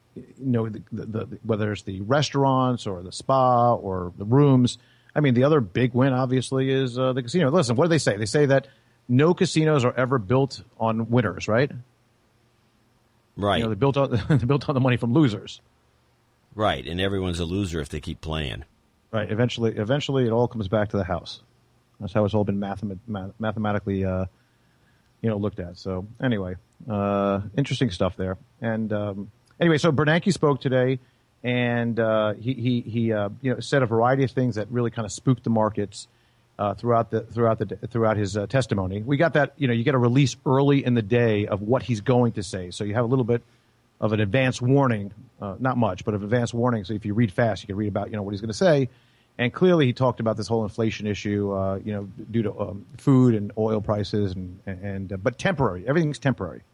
it's the restaurants or the spa or the rooms. I mean, the other big win, obviously, is the casino. Listen, what do they say? They say that no casinos are ever built on winners, right? Right. They're built on the money from losers. Right, and everyone's a loser if they keep playing. Right. Eventually, it all comes back to the house. That's how it's all been mathematically, looked at. So anyway, interesting stuff there. And anyway, so Bernanke spoke today, and he said a variety of things that really kind of spooked the markets throughout his testimony. We got that. You get a release early in the day of what he's going to say, so you have a little bit of an advance warning, not much, but of advance warning. So if you read fast, you can read about what he's going to say. And clearly, he talked about this whole inflation issue, due to food and oil prices, but temporary. Everything's temporary.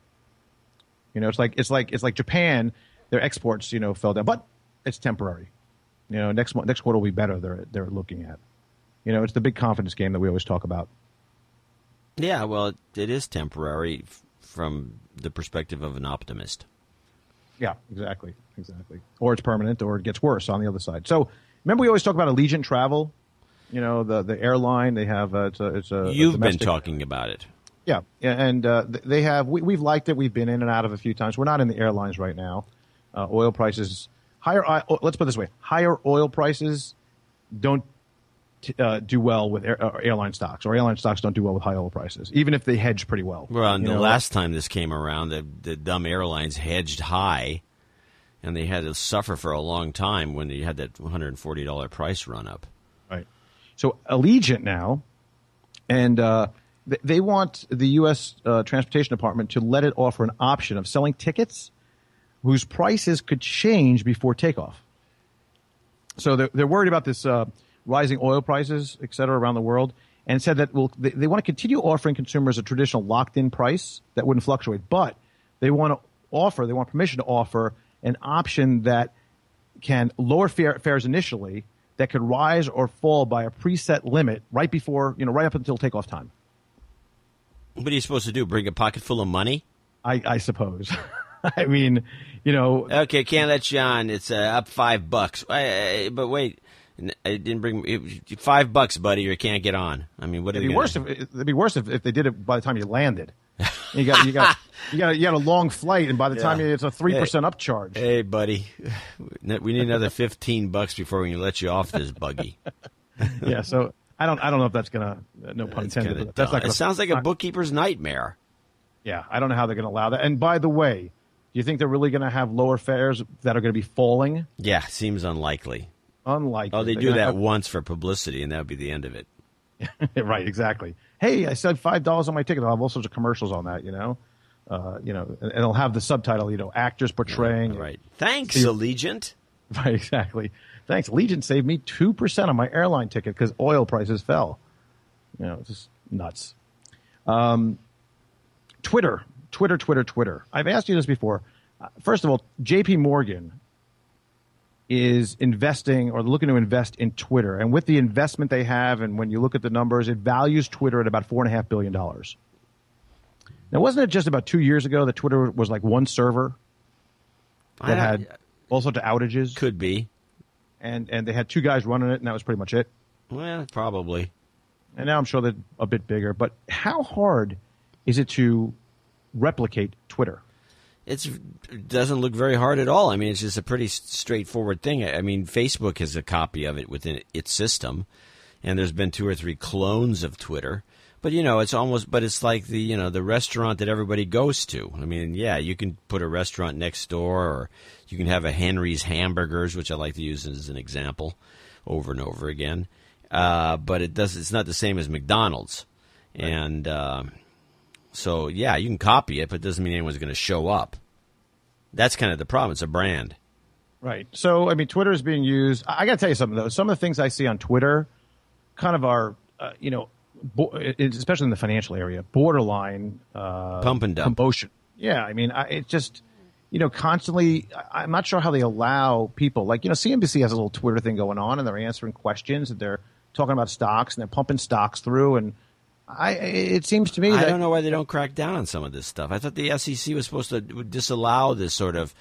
It's like Japan. Their exports, fell down, but it's temporary. Next quarter will be better. They're looking at. It's the big confidence game that we always talk about. Yeah, well, it is temporary from the perspective of an optimist. Yeah, exactly. Or it's permanent, or it gets worse on the other side. So remember, we always talk about Allegiant Travel. The airline they have. It's a You've domestic... been talking about it. Yeah, and they have. We've liked it. We've been in and out of a few times. We're not in the airlines right now. Oil prices higher. Let's put it this way: higher oil prices don't do well with airline stocks, or airline stocks don't do well with high oil prices, even if they hedge pretty well. Well, and the last time this came around, the dumb airlines hedged high, and they had to suffer for a long time when they had that $140 price run up. Right. So Allegiant now, and they want the U.S. Transportation Department to let it offer an option of selling tickets whose prices could change before takeoff. So they're worried about this rising oil prices, et cetera, around the world, and said that they want to continue offering consumers a traditional locked-in price that wouldn't fluctuate, but they want permission to offer an option that can lower fares initially that could rise or fall by a preset limit right up until takeoff time. What are you supposed to do? Bring a pocket full of money? I suppose. I mean, Okay, can't let you on. It's up $5. But wait, I didn't bring $5, buddy, or you can't get on. I mean, what? It'd be worse if they did it by the time you landed. You got a long flight, and by the time it's a 3% upcharge. Hey, buddy, we need another $15 before we can let you off this buggy. Yeah, so I don't know if that's gonna, no pun intended. But that's not it sounds like a bookkeeper's nightmare. Yeah, I don't know how they're going to allow that. And by the way, do you think they're really going to have lower fares that are going to be falling? Yeah, seems unlikely. Unlikely. Oh, they do that once for publicity, and that would be the end of it. Right, exactly. Hey, I said $5 on my ticket. I'll have all sorts of commercials on that, and it'll have the subtitle, actors portraying. Right. Thanks, Allegiant. Right, exactly. Thanks. Allegiant saved me 2% on my airline ticket because oil prices fell. It's just nuts. Twitter. I've asked you this before. First of all, J.P. Morgan is investing or looking to invest in Twitter. And with the investment they have, and when you look at the numbers, it values Twitter at about $4.5 billion. Now, wasn't it just about 2 years ago that Twitter was like one server that had all sorts of outages? Could be. And they had two guys running it, and that was pretty much it? Well, probably. And now I'm sure they're a bit bigger. But how hard is it to replicate Twitter? It doesn't look very hard at all. I mean, it's just a pretty straightforward thing. I mean, Facebook has a copy of it within its system, and there's been 2 or 3 clones of Twitter. But, it's like the restaurant that everybody goes to. I mean, yeah, you can put a restaurant next door, or you can have a Henry's Hamburgers, which I like to use as an example over and over again. But it's not the same as McDonald's. Right. And so, yeah, you can copy it, but it doesn't mean anyone's going to show up. That's kind of the problem. It's a brand. Right. So, I mean, Twitter is being used. I got to tell you something, though. Some of the things I see on Twitter kind of are, especially in the financial area, borderline pump and dump. Commotion. Yeah. I mean, it's just, constantly, I'm not sure how they allow people. Like, CNBC has a little Twitter thing going on, and they're answering questions, and they're talking about stocks, and they're pumping stocks through, and it seems to me that... I don't know why they don't crack down on some of this stuff. I thought the SEC was supposed to disallow this sort of,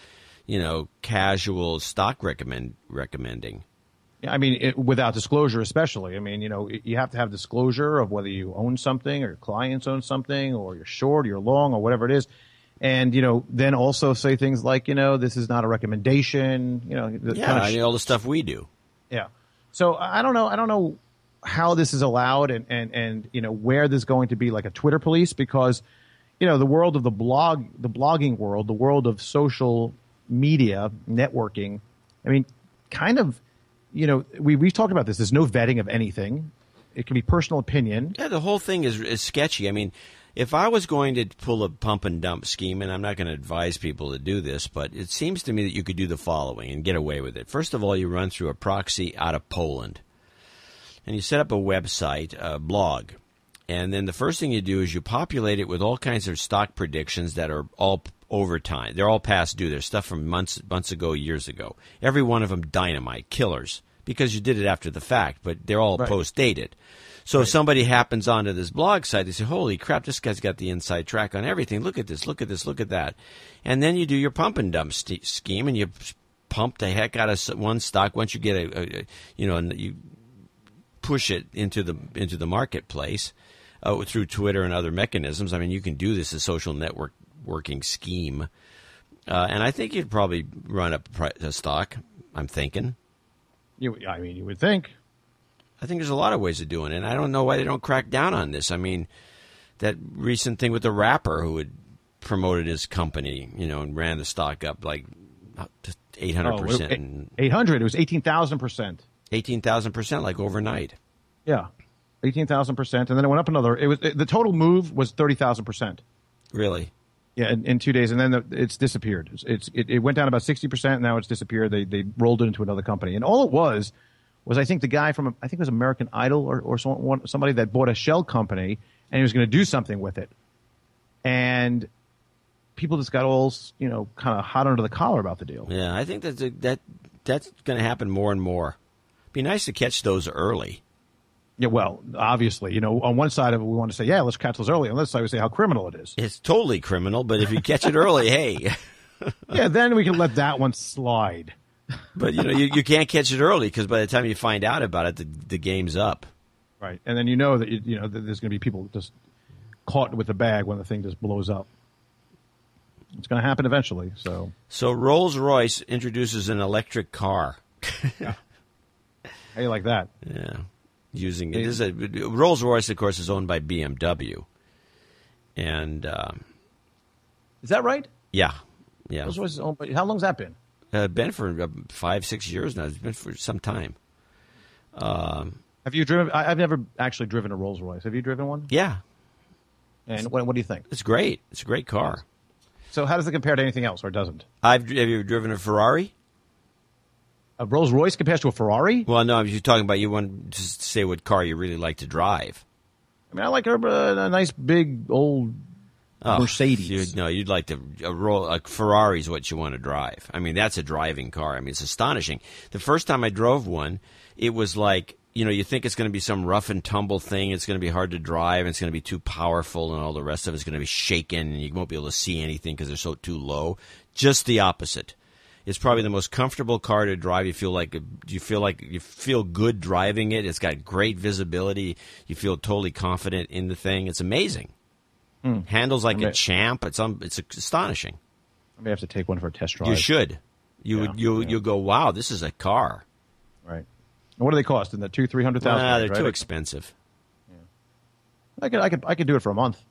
casual stock recommending. Yeah, I mean, without disclosure especially. I mean, you have to have disclosure of whether you own something or your clients own something or you're short or you're long or whatever it is. And, then also say things like, this is not a recommendation, all the stuff we do. Yeah. So I don't know how this is allowed and where there's going to be like a Twitter police, because the world of the blogging world, the world of social media networking, I mean, kind of, we've talked about this. There's no vetting of anything. It can be personal opinion. Yeah, the whole thing is sketchy. I mean, if I was going to pull a pump and dump scheme, and I'm not going to advise people to do this, but it seems to me that you could do the following and get away with it. First of all, you run through a proxy out of Poland. And you set up a website, a blog, and then the first thing you do is you populate it with all kinds of stock predictions that are all overtime. They're all past due. There's stuff from months ago, years ago. Every one of them dynamite, killers, because you did it after the fact, but they're all post-dated. So if somebody happens onto this blog site, they say, holy crap, this guy's got the inside track on everything. Look at this, look at this, look at that. And then you do your pump and dump scheme, and you pump the heck out of one stock. Once you get you push it into the marketplace through Twitter and other mechanisms. I mean, you can do this as social networking scheme. And I think you'd probably run up a stock, I'm thinking. You would think. I think there's a lot of ways of doing it, and I don't know why they don't crack down on this. I mean, that recent thing with the rapper who had promoted his company, and ran the stock up like 800%. 800. It was 18,000%. 18,000%, like overnight. Yeah, 18,000%, and then it went up another. The total move was 30,000%. Really? Yeah, in 2 days, and then it's disappeared. It went down about 60%, and now it's disappeared. They rolled it into another company, and all it was I think the guy from I think it was American Idol or somebody that bought a shell company, and he was going to do something with it, and people just got all kind of hot under the collar about the deal. Yeah, I think that's going to happen more and more. It'd be nice to catch those early. Yeah, well, obviously, on one side of it, we want to say, yeah, let's catch those early. On the other side, we say how criminal it is. It's totally criminal, but if you catch it early, hey. Yeah, then we can let that one slide. But, you can't catch it early because by the time you find out about it, the game's up. Right. And then that, that there's going to be people just caught with the bag when the thing just blows up. It's going to happen eventually. So Rolls-Royce introduces an electric car. Yeah. How you like that? Yeah. Using it. Rolls-Royce, of course, is owned by BMW. And is that right? Yeah. Rolls-Royce is owned by, how long's that been? Been for 5-6 years now. It's been for some time. Have you driven? I've never actually driven a Rolls-Royce. Have you driven one? Yeah. And what do you think? It's great. It's a great car. So how does it compare to anything else, or it doesn't? Have you driven a Ferrari? A Rolls-Royce compares to a Ferrari? Well, no, you're talking about you want to say what car you really like to drive. I mean, I like a nice big old Mercedes. You'd like to a Ferrari is what you want to drive. I mean, that's a driving car. I mean, it's astonishing. The first time I drove one, it was like, you think it's going to be some rough and tumble thing. It's going to be hard to drive. And it's going to be too powerful, and all the rest of it's going to be shaken, and you won't be able to see anything because they're too low. Just the opposite. It's probably the most comfortable car to drive. You feel good driving it. It's got great visibility. You feel totally confident in the thing. It's amazing. Handles like a champ. It's astonishing. I may have to take one for a test drive. You should. You'll go, wow, this is a car. Right. And what do they cost? In the $200,000-$300,000? They're too expensive. Yeah. I could do it for a month.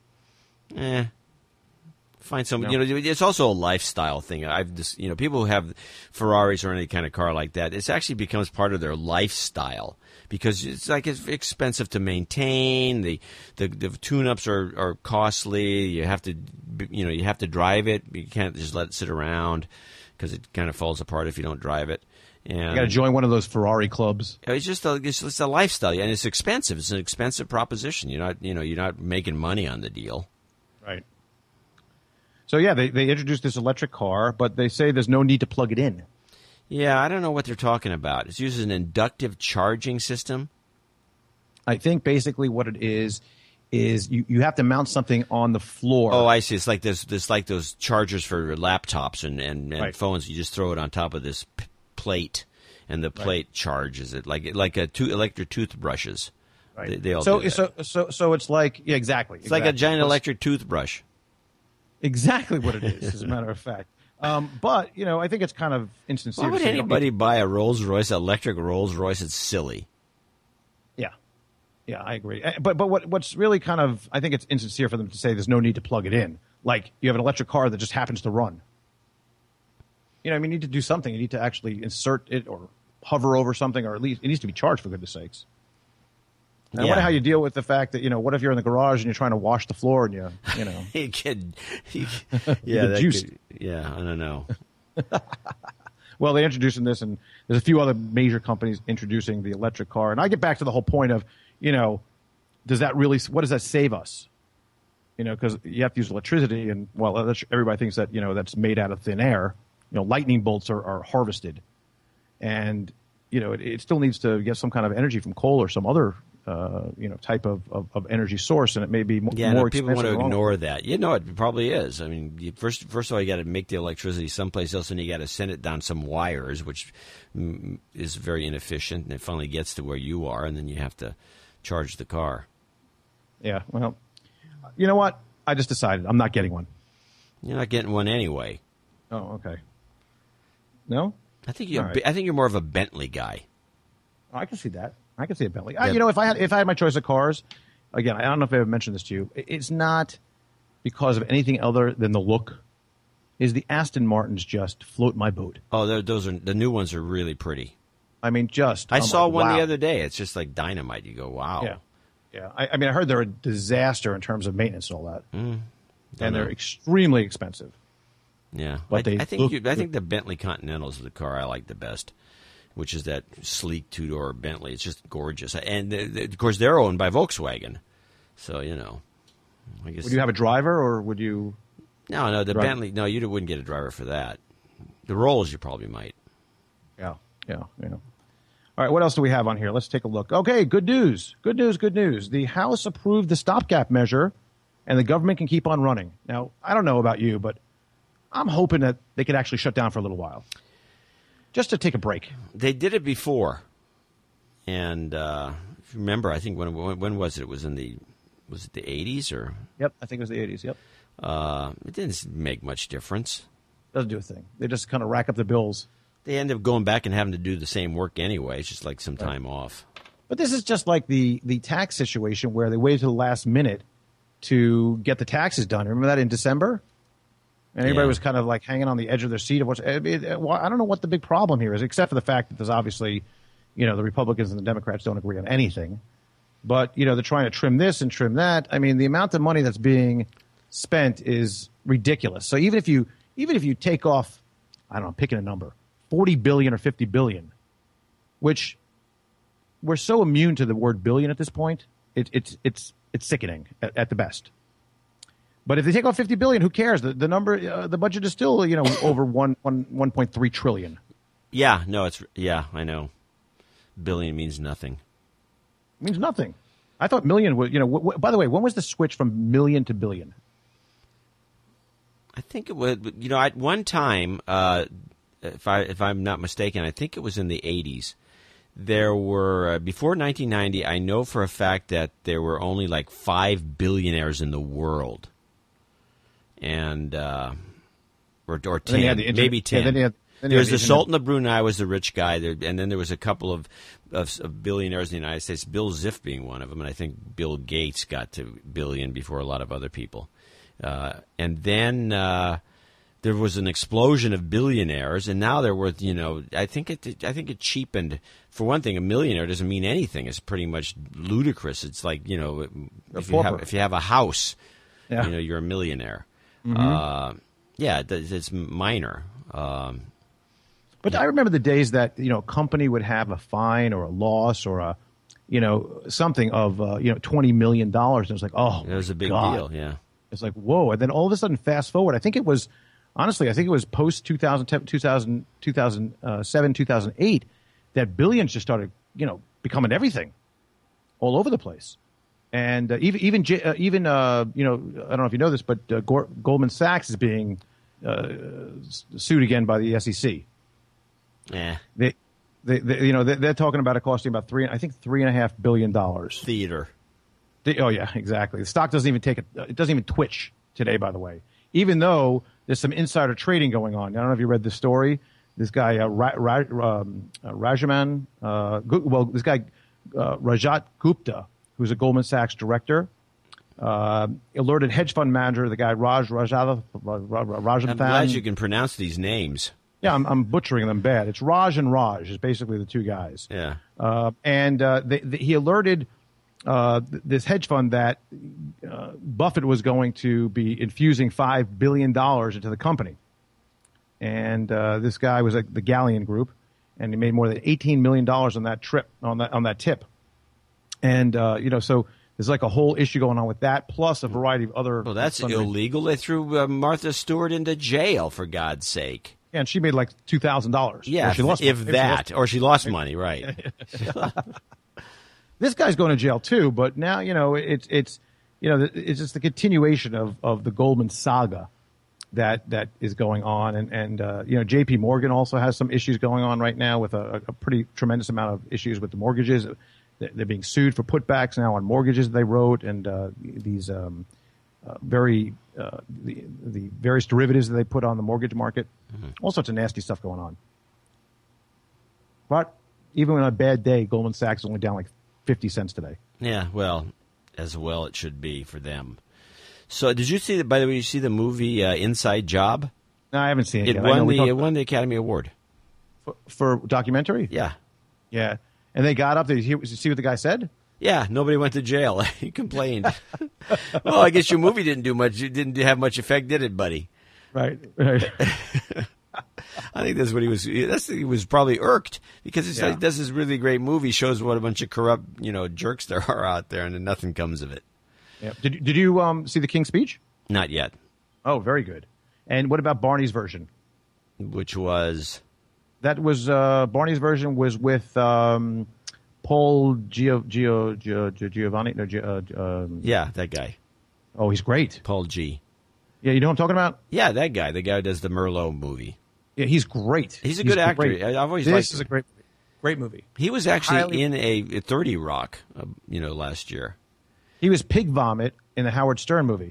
Find someone. It's also a lifestyle thing. People who have Ferraris or any kind of car like that, it actually becomes part of their lifestyle because it's expensive to maintain. The tune-ups are costly. You have to drive it. You can't just let it sit around because it kind of falls apart if you don't drive it. And you got to join one of those Ferrari clubs. It's just a lifestyle, and it's expensive. It's an expensive proposition. You're not making money on the deal. Right. So, yeah, they introduced this electric car, but they say there's no need to plug it in. Yeah, I don't know what they're talking about. It uses an inductive charging system. I think basically what it is you have to mount something on the floor. Oh, I see. It's like those chargers for laptops and right. Phones. You just throw it on top of this plate, and the plate charges it like electric toothbrushes. Right. They all do that. So it's like exactly. It's like a giant electric toothbrush. Exactly what it is, as a matter of fact. But I think it's kind of insincere. Why would anybody buy a Rolls-Royce, electric Rolls-Royce? It's silly. Yeah, I agree. But what's really kind of, I think it's insincere for them to say there's no need to plug it in. Like you have an electric car that just happens to run. You need to do something. You need to actually insert it or hover over something, or at least it needs to be charged, for goodness sakes. And I wonder how you deal with the fact that, what if you're in the garage and you're trying to wash the floor and you juice. I don't know. Well, they're introducing this, and there's a few other major companies introducing the electric car. And I get back to the whole point of, what does that save us? because you have to use electricity, and everybody thinks that that's made out of thin air. Lightning bolts are harvested, and it still needs to get some kind of energy from coal or some other type of energy source, and it may be more expensive. People want to ignore that. It probably is. I mean, first of all, you got to make the electricity someplace else, and you got to send it down some wires, which is very inefficient, and it finally gets to where you are, and then you have to charge the car. Yeah, well, you know what? I just decided I'm not getting one. You're not getting one anyway. Oh, okay. No? I think you're more of a Bentley guy. Oh, I can see that. I can see a Bentley. Yeah. If I had my choice of cars, again, I don't know if I ever mentioned this to you. It's not because of anything other than the look. Is the Aston Martins just float my boat? Oh, the new ones are really pretty. I mean, I saw one the other day. It's just like dynamite. You go, wow. Yeah. Yeah. I mean, I heard they're a disaster in terms of maintenance and all that, and they're extremely expensive. Yeah, but I think the Bentley Continentals are the car I like the best, which is that sleek two-door Bentley. It's just gorgeous, and of course they're owned by Volkswagen, so I guess. Would you have a driver, or would you? No, the Bentley. No, you wouldn't get a driver for that. The Rolls, you probably might. Yeah. All right, what else do we have on here? Let's take a look. Okay, good news. The House approved the stopgap measure, and the government can keep on running. Now, I don't know about you, but I'm hoping that they could actually shut down for a little while, just to take a break. They did it before, and if you remember, I think when was it? It was was it the 80s or? Yep, I think it was the 80s. Yep. It didn't make much difference. Doesn't do a thing. They just kind of rack up the bills. They end up going back and having to do the same work anyway. It's just like some time off. But this is just like the tax situation where they waited to the last minute to get the taxes done. Remember that in December? And everybody was kind of like hanging on the edge of their seat. I don't know what the big problem here is, except for the fact that there's obviously, the Republicans and the Democrats don't agree on anything. But, they're trying to trim this and trim that. I mean, the amount of money that's being spent is ridiculous. So even if you take off, I don't know, I'm picking a number, $40 billion or $50 billion, which we're so immune to the word billion at this point, it's sickening at the best. But if they take off $50 billion, who cares? The number, the budget is still over 1.3 trillion. Yeah, no, I know. Billion means nothing. It means nothing. I thought million was, by the way, when was the switch from million to billion? I think it was, at one time, if I'm not mistaken, I think it was in the 80s. There were, before 1990, I know for a fact that there were only like 5 billionaires in the world. And, or 10, maybe 10. There's the Sultan of Brunei was the rich guy, and then there was a couple of billionaires in the United States, Bill Ziff being one of them, and I think Bill Gates got to billion before a lot of other people. And then there was an explosion of billionaires, and now they're worth, I think it cheapened. For one thing, a millionaire doesn't mean anything. It's pretty much ludicrous. It's like, if you have a house, you're a millionaire. Mm-hmm. It's minor. But I remember the days that, a company would have a fine or a loss or a, something of, $20 million. And it was like, oh, it was a big God. deal. Yeah. It's like, whoa. And then all of a sudden, fast forward, I think it was post 2007, 2008 that billions just started, becoming everything all over the place. And even I don't know if you know this, but Goldman Sachs is being sued again by the SEC. Yeah. They're talking about it costing about $3.5 billion. Theater. Oh yeah, exactly. The stock doesn't even it doesn't even twitch today, by the way. Even though there's some insider trading going on. I don't know if you read the story. This guy Rajaman, this guy Rajat Gupta, who's a Goldman Sachs director, alerted hedge fund manager, the guy Rajan. I'm glad you can pronounce these names. Yeah, I'm butchering them bad. It's Raj and Raj is basically the two guys. Yeah, he alerted this hedge fund that Buffett was going to be infusing $5 billion into the company. And this guy was at the Galleon Group, and he made more than $18 million on that trip, on that tip. And, so there's like a whole issue going on with that, plus a variety of other. Well, that's illegal. They threw Martha Stewart into jail, for God's sake. Yeah, and she made like $2,000. Yeah, or she lost money, right? This guy's going to jail too, but now it's it's just the continuation of the Goldman saga that is going on, and J.P. Morgan also has some issues going on right now with a pretty tremendous amount of issues with the mortgages. They're being sued for putbacks now on mortgages they wrote, and these the various derivatives that they put on the mortgage market. Mm-hmm. All sorts of nasty stuff going on. But even on a bad day, Goldman Sachs is only down like 50 cents today. Yeah, well it should be for them. So did you see, by the way, you see the movie Inside Job? No, I haven't seen it yet. It won the Academy Award. For documentary? Yeah. Yeah. And they got up there. Did you see what the guy said? Yeah, nobody went to jail. He complained. Well, I guess your movie didn't do much. It didn't have much effect, did it, buddy? Right. I think that's what he was. He was probably irked because he does this really great movie, shows what a bunch of corrupt, jerks there are out there, and then nothing comes of it. Yeah. Did you see the King's Speech? Not yet. Oh, very good. And what about Barney's version? Which was? That was Barney's version was with Paul Giovanni. Yeah, that guy. Oh, he's great. Paul G. Yeah, you know what I'm talking about? Yeah, that guy. The guy who does the Merlot movie. Yeah, he's great. He's a good actor. I've always liked him. This is a great movie. He was actually in a 30 Rock, last year. He was pig vomit in the Howard Stern movie.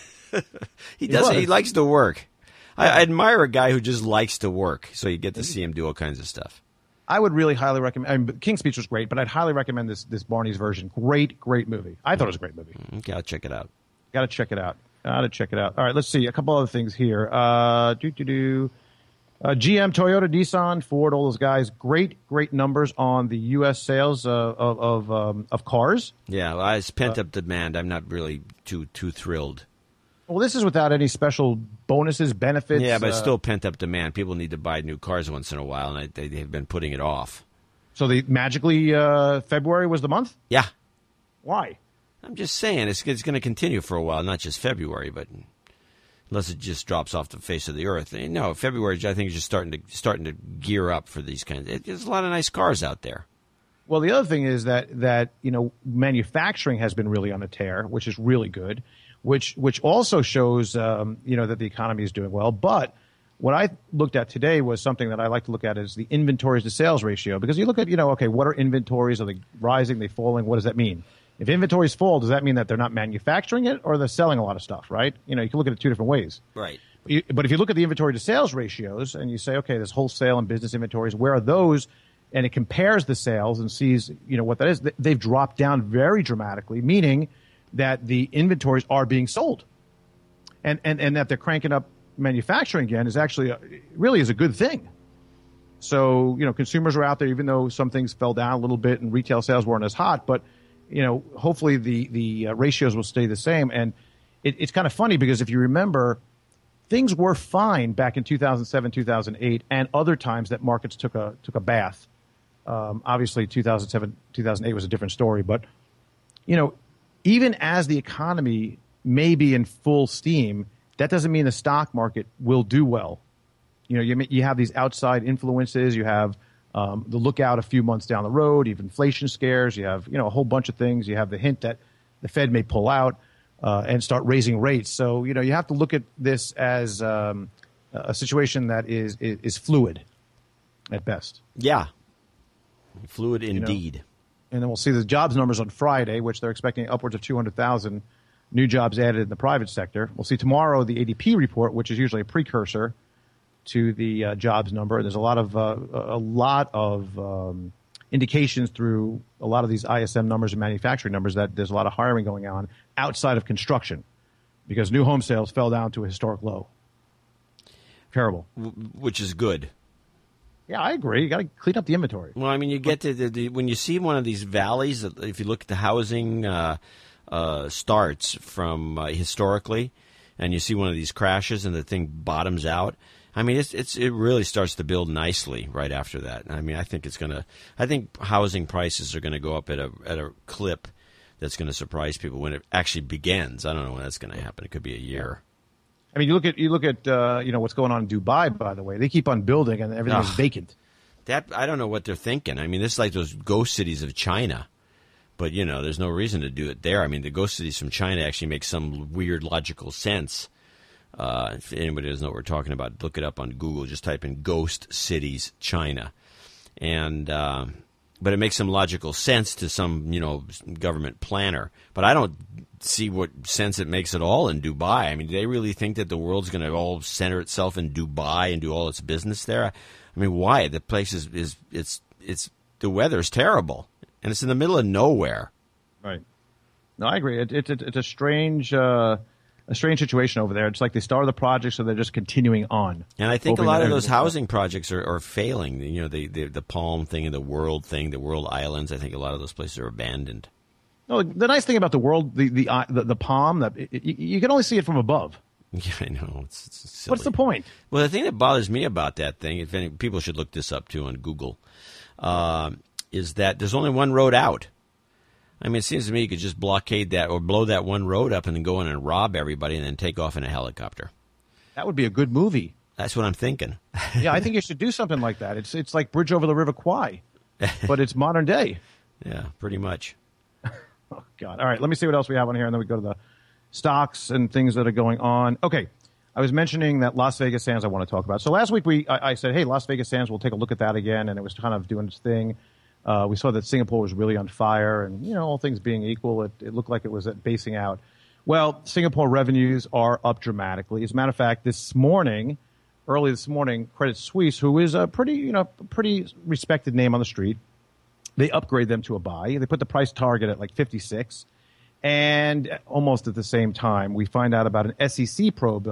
He does. He likes to work. I admire a guy who just likes to work, so you get to see him do all kinds of stuff. I would really highly recommend. King's Speech was great, but I'd highly recommend this Barney's version. Great movie. I thought it was a great movie. Okay, I'll check it out. Got to check it out. All right, let's see. A couple other things here. GM, Toyota, Nissan, Ford, all those guys. Great numbers on the U.S. sales of cars. Yeah, well, it's pent-up demand. I'm not really too thrilled. Well, this is without any special bonuses, benefits. Yeah, but it's still pent-up demand. People need to buy new cars once in a while, and they've been putting it off. So magically February was the month? Yeah. Why? I'm just saying it's going to continue for a while, not just February, but unless it just drops off the face of the earth. No, February I think is just starting to gear up for these kinds. There's a lot of nice cars out there. Well, the other thing is that manufacturing has been really on a tear, which is really good, which also shows that the economy is doing well. But what I looked at today was something that I like to look at is the inventories to sales ratio, because you look at what are inventories? Are they rising? Are they falling? What does that mean? If inventories fall, does that mean that they're not manufacturing it or they're selling a lot of stuff, right? You can look at it two different ways. Right. But if you look at the inventory to sales ratios and you say, okay, there's wholesale and business inventories, where are those? And it compares the sales and sees, what that is. They've dropped down very dramatically, meaning that the inventories are being sold. And that they're cranking up manufacturing again is actually really is a good thing. So, consumers are out there, even though some things fell down a little bit and retail sales weren't as hot, but hopefully the ratios will stay the same. And it's kind of funny because if you remember, things were fine back in 2007, 2008, and other times that markets took a bath. Obviously, 2007, 2008 was a different story. But, even as the economy may be in full steam, that doesn't mean the stock market will do well. You have these outside influences. You have the lookout a few months down the road. You have inflation scares. You have a whole bunch of things. You have the hint that the Fed may pull out and start raising rates. So you have to look at this as a situation that is fluid at best. Yeah, fluid indeed. And then we'll see the jobs numbers on Friday, which they're expecting upwards of 200,000 new jobs added in the private sector. We'll see tomorrow the ADP report, which is usually a precursor to the jobs number. There's a lot of indications through a lot of these ISM numbers and manufacturing numbers that there's a lot of hiring going on outside of construction because new home sales fell down to a historic low. Terrible. Which is good. Yeah, I agree. You got to clean up the inventory. Well, I mean, you get to when you see one of these valleys, if you look at the housing starts from historically, and you see one of these crashes and the thing bottoms out, I mean, it really starts to build nicely right after that. I mean, I think housing prices are going to go up at a clip that's going to surprise people when it actually begins. I don't know when that's going to happen. It could be a year. I mean, you look at what's going on in Dubai. By the way, they keep on building and everything's vacant. That I don't know what they're thinking. I mean, this is like those ghost cities of China. But, there's no reason to do it there. I mean, the ghost cities from China actually make some weird logical sense. If anybody doesn't know what we're talking about, look it up on Google. Just type in ghost cities China. And but it makes some logical sense to some, government planner. But I don't see what sense it makes at all in Dubai. I mean, do they really think that the world's going to all center itself in Dubai and do all its business there? I mean, why? The place is the weather's terrible. And it's in the middle of nowhere. Right. No, I agree. It's a strange situation over there. It's like they started the project, so they're just continuing on. And I think a lot of those housing projects are failing. The Palm thing and the World thing, the World Islands. I think a lot of those places are abandoned. No, the nice thing about the World, the Palm, that you can only see it from above. Yeah, I know. It's silly. What's the point? Well, the thing that bothers me about that thing, if any people should look this up too on Google. Is that there's only one road out. I mean, it seems to me you could just blockade that or blow that one road up and then go in and rob everybody and then take off in a helicopter. That would be a good movie. That's what I'm thinking. Yeah, I think you should do something like that. It's like Bridge over the River Kwai, but it's modern day. Yeah, pretty much. Oh, God. All right, let me see what else we have on here, and then we go to the stocks and things that are going on. Okay, I was mentioning that Las Vegas Sands I want to talk about. So last week I said, hey, Las Vegas Sands, we'll take a look at that again, and it was kind of doing its thing. We saw that Singapore was really on fire, and, all things being equal, it looked like it was basing out. Well, Singapore revenues are up dramatically. As a matter of fact, early this morning, Credit Suisse, who is a pretty respected name on the street, they upgrade them to a buy. They put the price target at like 56. And almost at the same time, we find out about an SEC probe.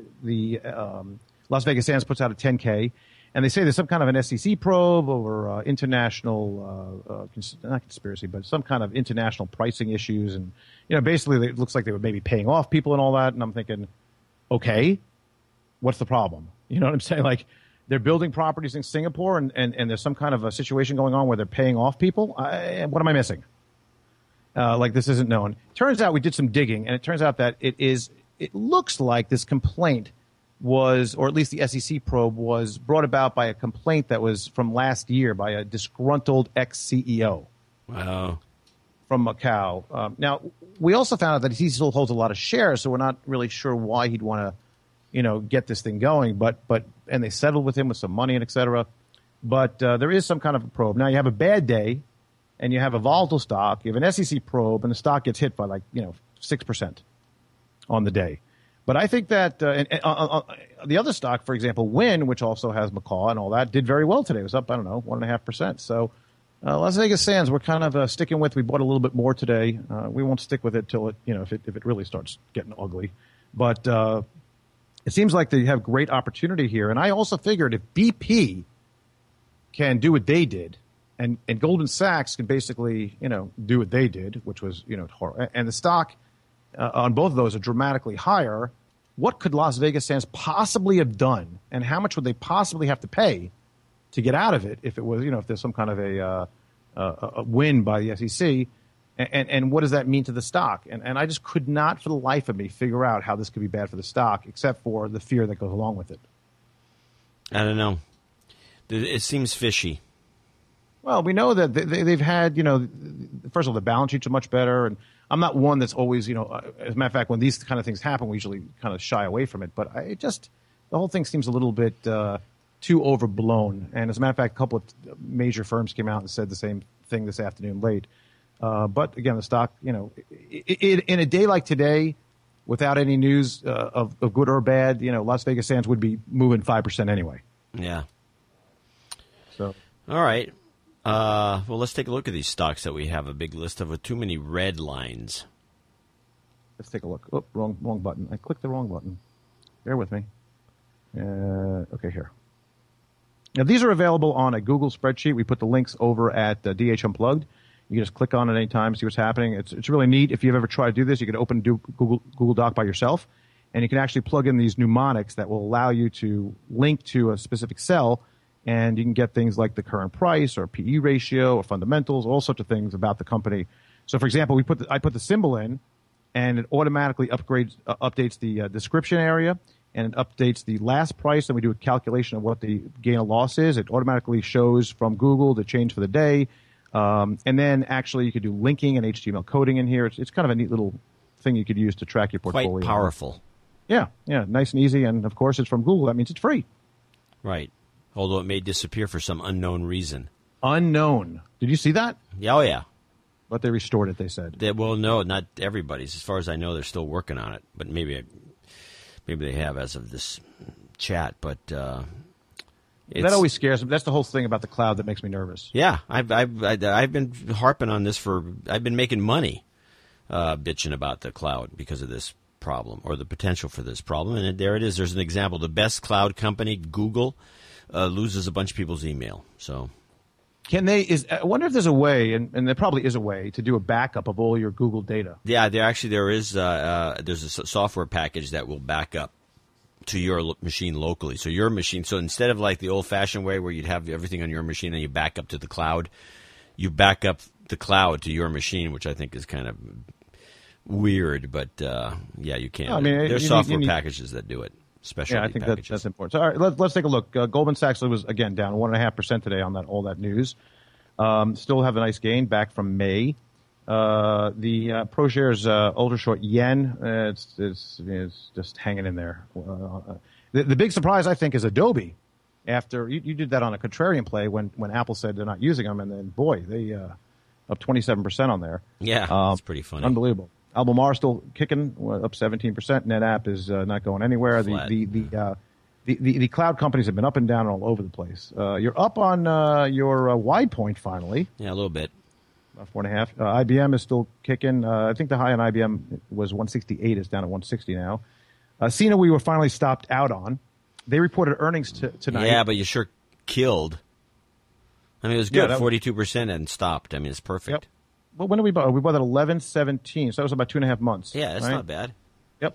Las Vegas Sands puts out a 10K. And they say there's some kind of an SEC probe over international, not conspiracy, but some kind of international pricing issues. And, basically it looks like they were maybe paying off people and all that. And I'm thinking, okay, what's the problem? You know what I'm saying? Like, they're building properties in Singapore and there's some kind of a situation going on where they're paying off people. What am I missing? Like, this isn't known. Turns out we did some digging, and it turns out that it looks like this complaint was, or at least the SEC probe was brought about by a complaint that was from last year by a disgruntled ex-CEO. Wow. From Macau. Now, we also found out that he still holds a lot of shares, so we're not really sure why he'd want to, get this thing going. And they settled with him with some money and et cetera. But there is some kind of a probe. Now, you have a bad day, and you have a volatile stock. You have an SEC probe, and the stock gets hit by 6% on the day. But I think that the other stock, for example, Wynn, which also has Macau and all that, did very well today. It was up, 1.5%. So Las Vegas Sands, we're kind of sticking with. We bought a little bit more today. We won't stick with it till it, if it really starts getting ugly. But it seems like they have great opportunity here. And I also figured if BP can do what they did, and Goldman Sachs can basically, do what they did, which was, horrible, and the stock on both of those are dramatically higher. What could Las Vegas Sands possibly have done, and how much would they possibly have to pay to get out of it if it was, if there's some kind of a win by the SEC, and what does that mean to the stock? And I just could not, for the life of me, figure out how this could be bad for the stock, except for the fear that goes along with it. I don't know. It seems fishy. Well, we know that they've had, first of all, the balance sheets are much better. And I'm not one that's always, as a matter of fact, when these kind of things happen, we usually kind of shy away from it. But the whole thing seems a little bit too overblown. And as a matter of fact, a couple of major firms came out and said the same thing this afternoon late. But again, the stock, in a day like today, without any news of good or bad, Las Vegas Sands would be moving 5% anyway. Yeah. So. All right. Well, let's take a look at these stocks that we have a big list of with too many red lines. Let's take a look. Oh, wrong button. I clicked the wrong button. Bear with me. Okay, here. Now, these are available on a Google spreadsheet. We put the links over at DH Unplugged. You can just click on it anytime, see what's happening. It's really neat. If you've ever tried to do this, you can open Google Doc by yourself, and you can actually plug in these mnemonics that will allow you to link to a specific cell, and you can get things like the current price or PE ratio or fundamentals, all sorts of things about the company. So, for example, I put the symbol in, and it automatically updates the description area, and it updates the last price, and we do a calculation of what the gain or loss is. It automatically shows from Google the change for the day. And then actually you could do linking and HTML coding in here. It's kind of a neat little thing you could use to track your portfolio. Quite powerful. Yeah, nice and easy. And, of course, it's from Google. That means it's free. Right. Although it may disappear for some unknown reason. Unknown. Did you see that? Yeah, oh, yeah. But they restored it, they said. Well, no, not everybody's. As far as I know, they're still working on it. But maybe they have as of this chat. But that always scares me. That's the whole thing about the cloud that makes me nervous. Yeah, I've been harping on this I've been making money bitching about the cloud because of this problem or the potential for this problem. And there it is. There's an example. The best cloud company, Google, loses a bunch of people's email. So. I wonder if there's a way, and there probably is a way, to do a backup of all your Google data. Yeah, there is. There's a software package that will back up to your machine locally. So your machine. So instead of like the old-fashioned way where you'd have everything on your machine and you back up to the cloud, you back up the cloud to your machine, which I think is kind of weird. But yeah, you can. I mean, there's software packages that do it. Yeah, I think that's important. So, all right, let's take a look. Goldman Sachs was, again, down 1.5% today on all that news. Still have a nice gain back from May. The ProShares ultra short yen, it's just hanging in there. The big surprise, I think, is Adobe. After you did that on a contrarian play when Apple said they're not using them, and then, boy, they up 27% on there. Yeah, that's pretty funny. Unbelievable. Albemarle still kicking, up 17%. NetApp is not going anywhere. Flat. The cloud companies have been up and down all over the place. You're up on your wide point finally. Yeah, a little bit. About 4.5. IBM is still kicking. I think the high on IBM was 168. It's down at 160 now. Cena we were finally stopped out on. They reported earnings tonight. Yeah, but you sure killed. I mean, it was good, 42% and stopped. I mean, it's perfect. Yep. Well, when did we buy? We bought at 11.17, so that was about 2.5 months. Yeah, that's not bad. Yep.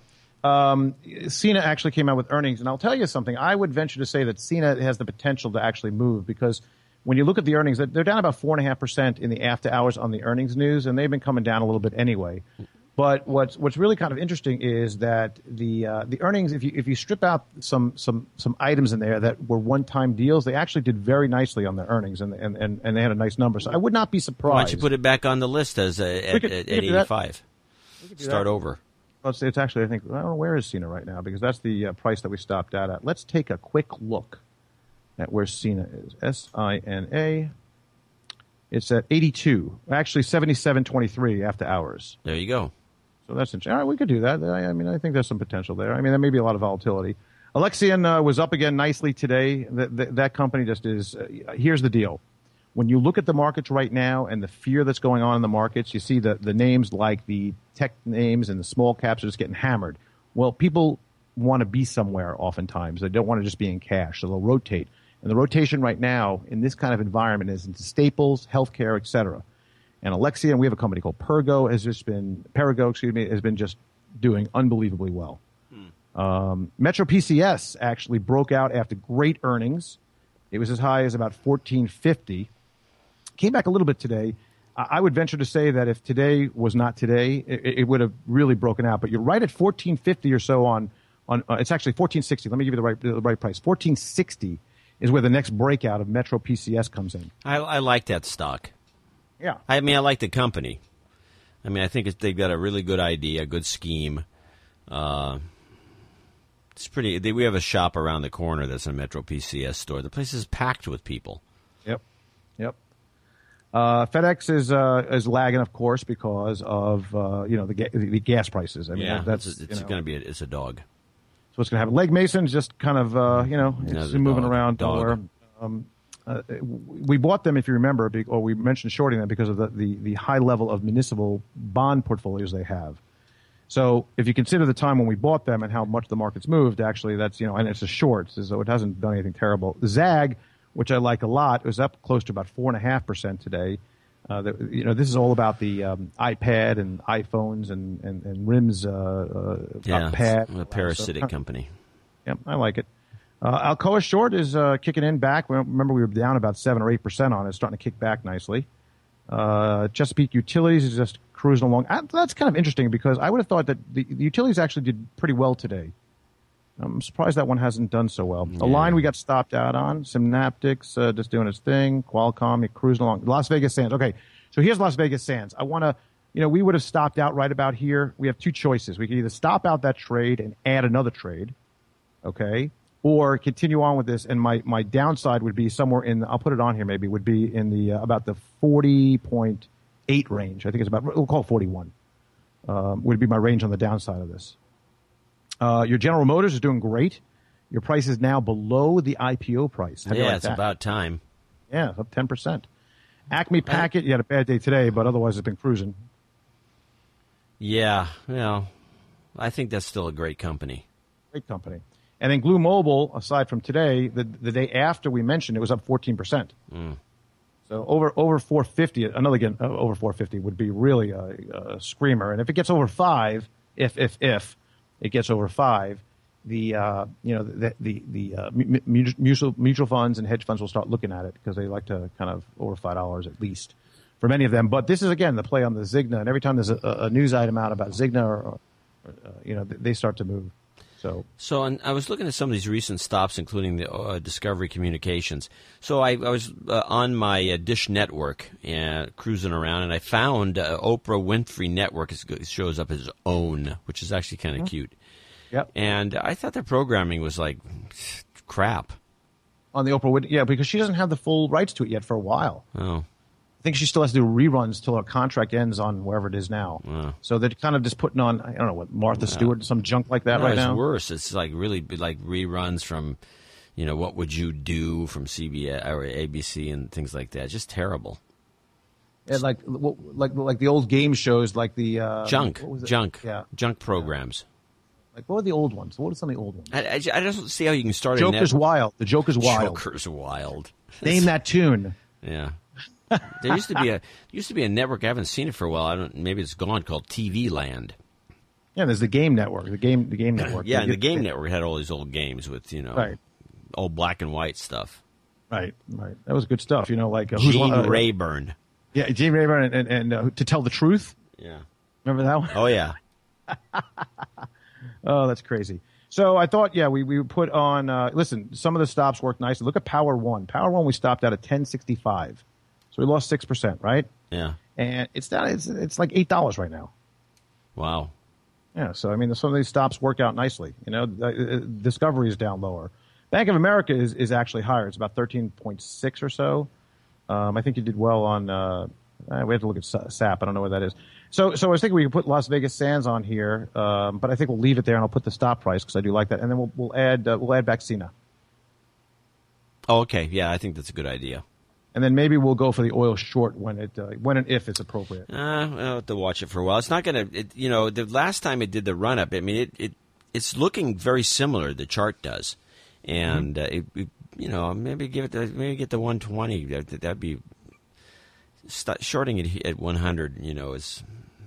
Cena actually came out with earnings, and I'll tell you something. I would venture to say that Cena has the potential to actually move because when you look at the earnings, they're down about 4.5% in the after hours on the earnings news, and they've been coming down a little bit anyway. But what's really kind of interesting is that the earnings, if you strip out some items in there that were one-time deals, they actually did very nicely on their earnings, and they had a nice number. So I would not be surprised. Why don't you put it back on the list as at 85? Start over. Well, it's actually, I think, I don't know, where is Cena right now, because that's the price that we stopped out at. Let's take a quick look at where Cena is. SINA. It's at 82. Actually, 77.23 after hours. There you go. So that's interesting. All right, we could do that. I mean, I think there's some potential there. I mean, there may be a lot of volatility. Alexion was up again nicely today. That company just is. Here's the deal. When you look at the markets right now and the fear that's going on in the markets, you see the names like the tech names and the small caps are just getting hammered. Well, people want to be somewhere oftentimes. They don't want to just be in cash, so they'll rotate. And the rotation right now in this kind of environment is into staples, healthcare, et cetera. And Alexion, we have a company called Perrigo, has been just doing unbelievably well. Metro PCS actually broke out after great earnings. It was as high as about $14.50. Came back a little bit today. I would venture to say that if today was not today, it would have really broken out. But you're right at $14.50 or so on it's actually $14.60. Let me give you the right price. $14.60 is where the next breakout of Metro PCS comes in. I like that stock. Yeah. I mean, I like the company. I mean, I think they've got a really good idea, a good scheme. It's pretty. We have a shop around the corner that's a Metro PCS store. The place is packed with people. Yep. FedEx is lagging, of course, because of the gas prices. I mean, it's going to be it's a dog. So what's going to happen? Legg Mason's just kind of it's moving around nowhere. We bought them, if you remember, or we mentioned shorting them because of the high level of municipal bond portfolios they have. So if you consider the time when we bought them and how much the market's moved, actually that's, and it's a short, so it hasn't done anything terrible. ZAG, which I like a lot, was up close to about 4.5% today. This is all about the iPad and iPhones and RIM's pad. A parasitic company. Yeah, I like it. Alcoa short is kicking in back. Remember, we were down about 7 or 8% on it. It's starting to kick back nicely. Chesapeake Utilities is just cruising along. That's kind of interesting because I would have thought that the utilities actually did pretty well today. I'm surprised that one hasn't done so well. Yeah. Align we got stopped out on. Synaptics just doing its thing. Qualcomm, you're cruising along. Las Vegas Sands. Okay, so here's Las Vegas Sands. I want to, we would have stopped out right about here. We have two choices. We could either stop out that trade and add another trade, okay, or continue on with this. And my downside would be somewhere I'll put it on here maybe, would be in the about the 40.8 range. I think it's about, we'll call it 41, would be my range on the downside of this. Your General Motors is doing great. Your price is now below the IPO price. How do you like it's that? about time. Yeah, it's up 10%. Acme Packet, you had a bad day today, but otherwise it's been cruising. Yeah, I think that's still a great company. Great company. And then Glue Mobile, aside from today, the day after we mentioned, it was up 14%. So over 450, over 450 would be really a screamer. And if it gets over 5, if it gets over 5, the mutual funds and hedge funds will start looking at it because they like to kind of over $5 at least for many of them. But this is again the play on the Zigna, and every time there's a news item out about Zigna, or they start to move. So and I was looking at some of these recent stops, including the Discovery Communications. So I was on my Dish Network cruising around, and I found Oprah Winfrey Network. It shows up as OWN, which is actually kind of cute. Yep. And I thought their programming was like crap. On the Oprah Winfrey, because she doesn't have the full rights to it yet for a while. Oh. I think she still has to do reruns till her contract ends on wherever it is now. Oh. So they're kind of just putting on, I don't know, what, Martha Stewart, some junk like that right now? It's worse. It's like really like reruns from, What Would You Do from CBS or ABC and things like that. Just terrible. And like the old game shows, like the junk programs. Like what were the old ones? What are some of the old ones? I just see how you can start. Joker's Wild. The Joker's Wild. Joker's Wild. Name that tune. Yeah. There used to be a network. I haven't seen it for a while. Maybe it's gone. Called TV Land. Yeah, there's the Game Network. The game network. Yeah, and the Game Network had all these old games with right. old black and white stuff. Right. That was good stuff. Like Gene Rayburn. Yeah, Gene Rayburn and To Tell the Truth. Yeah. Remember that one? Oh yeah. Oh, that's crazy. So I thought, we put on. Listen, some of the stops worked nicely. Look at Power One. Power One, we stopped out at 1065. So we lost 6%, right? Yeah. And it's down. It's like $8 right now. Wow. Yeah. So some of these stops work out nicely. Discovery is down lower. Bank of America is actually higher. It's about 13.6 or so. I think you did well on. We have to look at SAP. I don't know where that is. So I was thinking we could put Las Vegas Sands on here, but I think we'll leave it there and I'll put the stop price because I do like that, and then we'll add back Cena. Oh, okay. Yeah, I think that's a good idea. And then maybe we'll go for the oil short when and if it's appropriate. I'll have to watch it for a while. It's not going to, the last time it did the run up, I mean, it's looking very similar. The chart does, and maybe get the 120. That'd be shorting it at 100. Is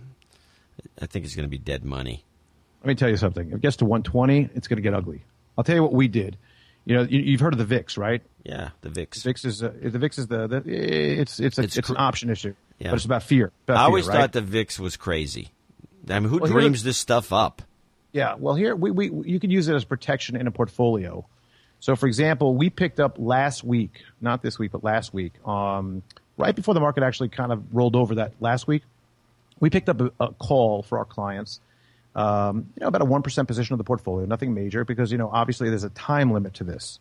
I think it's going to be dead money. Let me tell you something. If it gets to 120, it's going to get ugly. I'll tell you what we did. You've heard of the VIX, right? Yeah, the VIX. The VIX is it's an option issue, yeah. But it's about fear. I always right? thought the VIX was crazy. I mean, who dreams this stuff up? Yeah, well, here you could use it as protection in a portfolio. So, for example, we picked up last week, not this week, but last week, right before the market actually kind of rolled over that last week, we picked up a call for our clients. About a 1% position of the portfolio, nothing major, because obviously there's a time limit to this,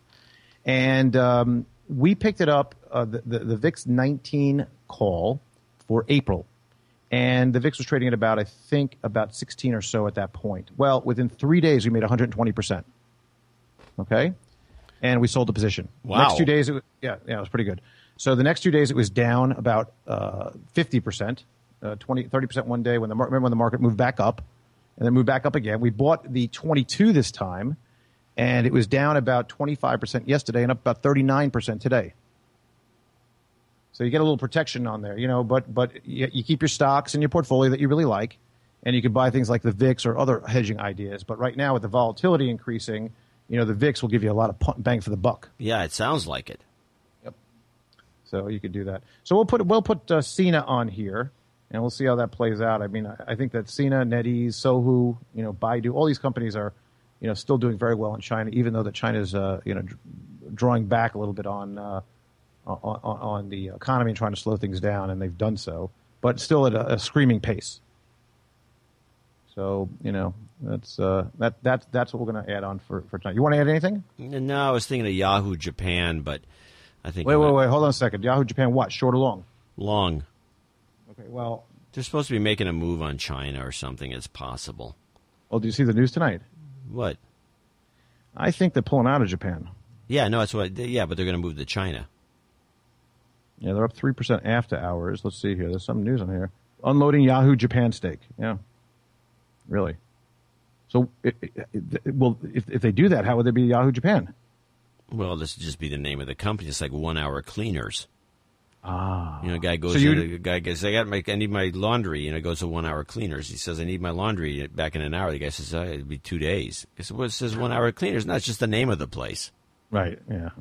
and we picked it up the VIX 19 call for April, and the VIX was trading at about 16 or so at that point. Well, within 3 days we made 120%. Okay, and we sold the position. Wow. Next 2 days, it was pretty good. So the next 2 days it was down about 50%, 30% one day when the market moved back up. And then moved back up again. We bought the 22 this time, and it was down about 25% yesterday and up about 39% today. So you get a little protection on there, but you keep your stocks in your portfolio that you really like, and you can buy things like the VIX or other hedging ideas. But right now with the volatility increasing, the VIX will give you a lot of bang for the buck. Yeah, it sounds like it. Yep. So you could do that. So we'll put Sina on here, and we'll see how that plays out. I mean, I think that Sina, NetEase, Sohu, Baidu, all these companies are, still doing very well in China, even though that China's, drawing back a little bit on the economy and trying to slow things down, and they've done so, but still at a screaming pace. So that's what we're going to add on for tonight. You want to add anything? No, I was thinking of Yahoo Japan, but I think wait, hold on a second. Yahoo Japan, what? Short or long? Long. Okay, well, they're supposed to be making a move on China or something. It's possible. Well, do you see the news tonight? What? I think they're pulling out of Japan. Yeah, no, that's what. Yeah, but they're going to move to China. Yeah, they're up 3% after hours. Let's see here. There's some news on here. Unloading Yahoo Japan stake. Yeah, really. So, if they do that, how would there be Yahoo Japan? Well, this would just be the name of the company. It's like 1 Hour Cleaners. Ah. A guy goes in, the guy goes, I need my laundry. Goes to 1 Hour Cleaners. He says, I need my laundry back in an hour. The guy says, it'd be 2 days. I said, well, it says 1 Hour Cleaners. No, it's just the name of the place. Right, yeah.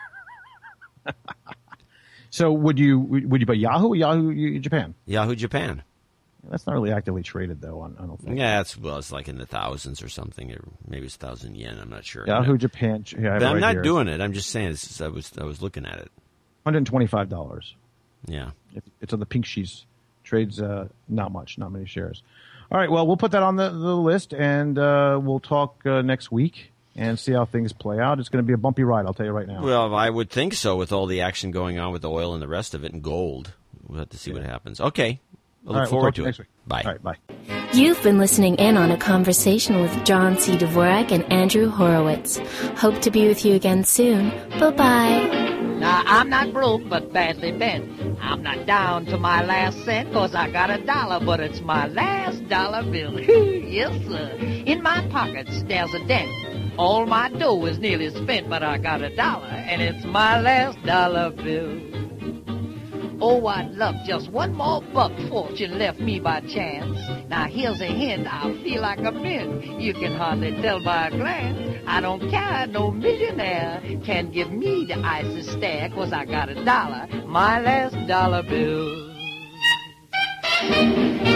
So would you buy Yahoo or Yahoo Japan? Yahoo Japan. That's not really actively traded, though, I don't think. Yeah, it's like in the thousands or something. Or maybe it's 1,000 yen. I'm not sure. Yahoo Japan. Yeah, but I'm not doing it. I'm just saying. I was looking at it. $125. Yeah. It's on the pink sheets. Trades not much, not many shares. All right, well, we'll put that on the list, and we'll talk next week and see how things play out. It's going to be a bumpy ride, I'll tell you right now. Well, I would think so with all the action going on with the oil and the rest of it and gold. We'll have to see what happens. Okay. I look forward to it. Next week. Bye. All right, bye. You've been listening in on a conversation with John C. Dvorak and Andrew Horowitz. Hope to be with you again soon. Bye-bye. Now, I'm not broke, but badly bent. I'm not down to my last cent, 'cause I got $1, but it's my last dollar bill. Yes, sir. In my pockets, there's a dent. All my dough is nearly spent, but I got $1, and it's my last dollar bill. Oh, I'd love just one more buck fortune left me by chance. Now, here's a hint, I feel like a mint. You can hardly tell by a glance. I don't care, no millionaire can give me the icy stare, 'cause I got $1, my last dollar bill.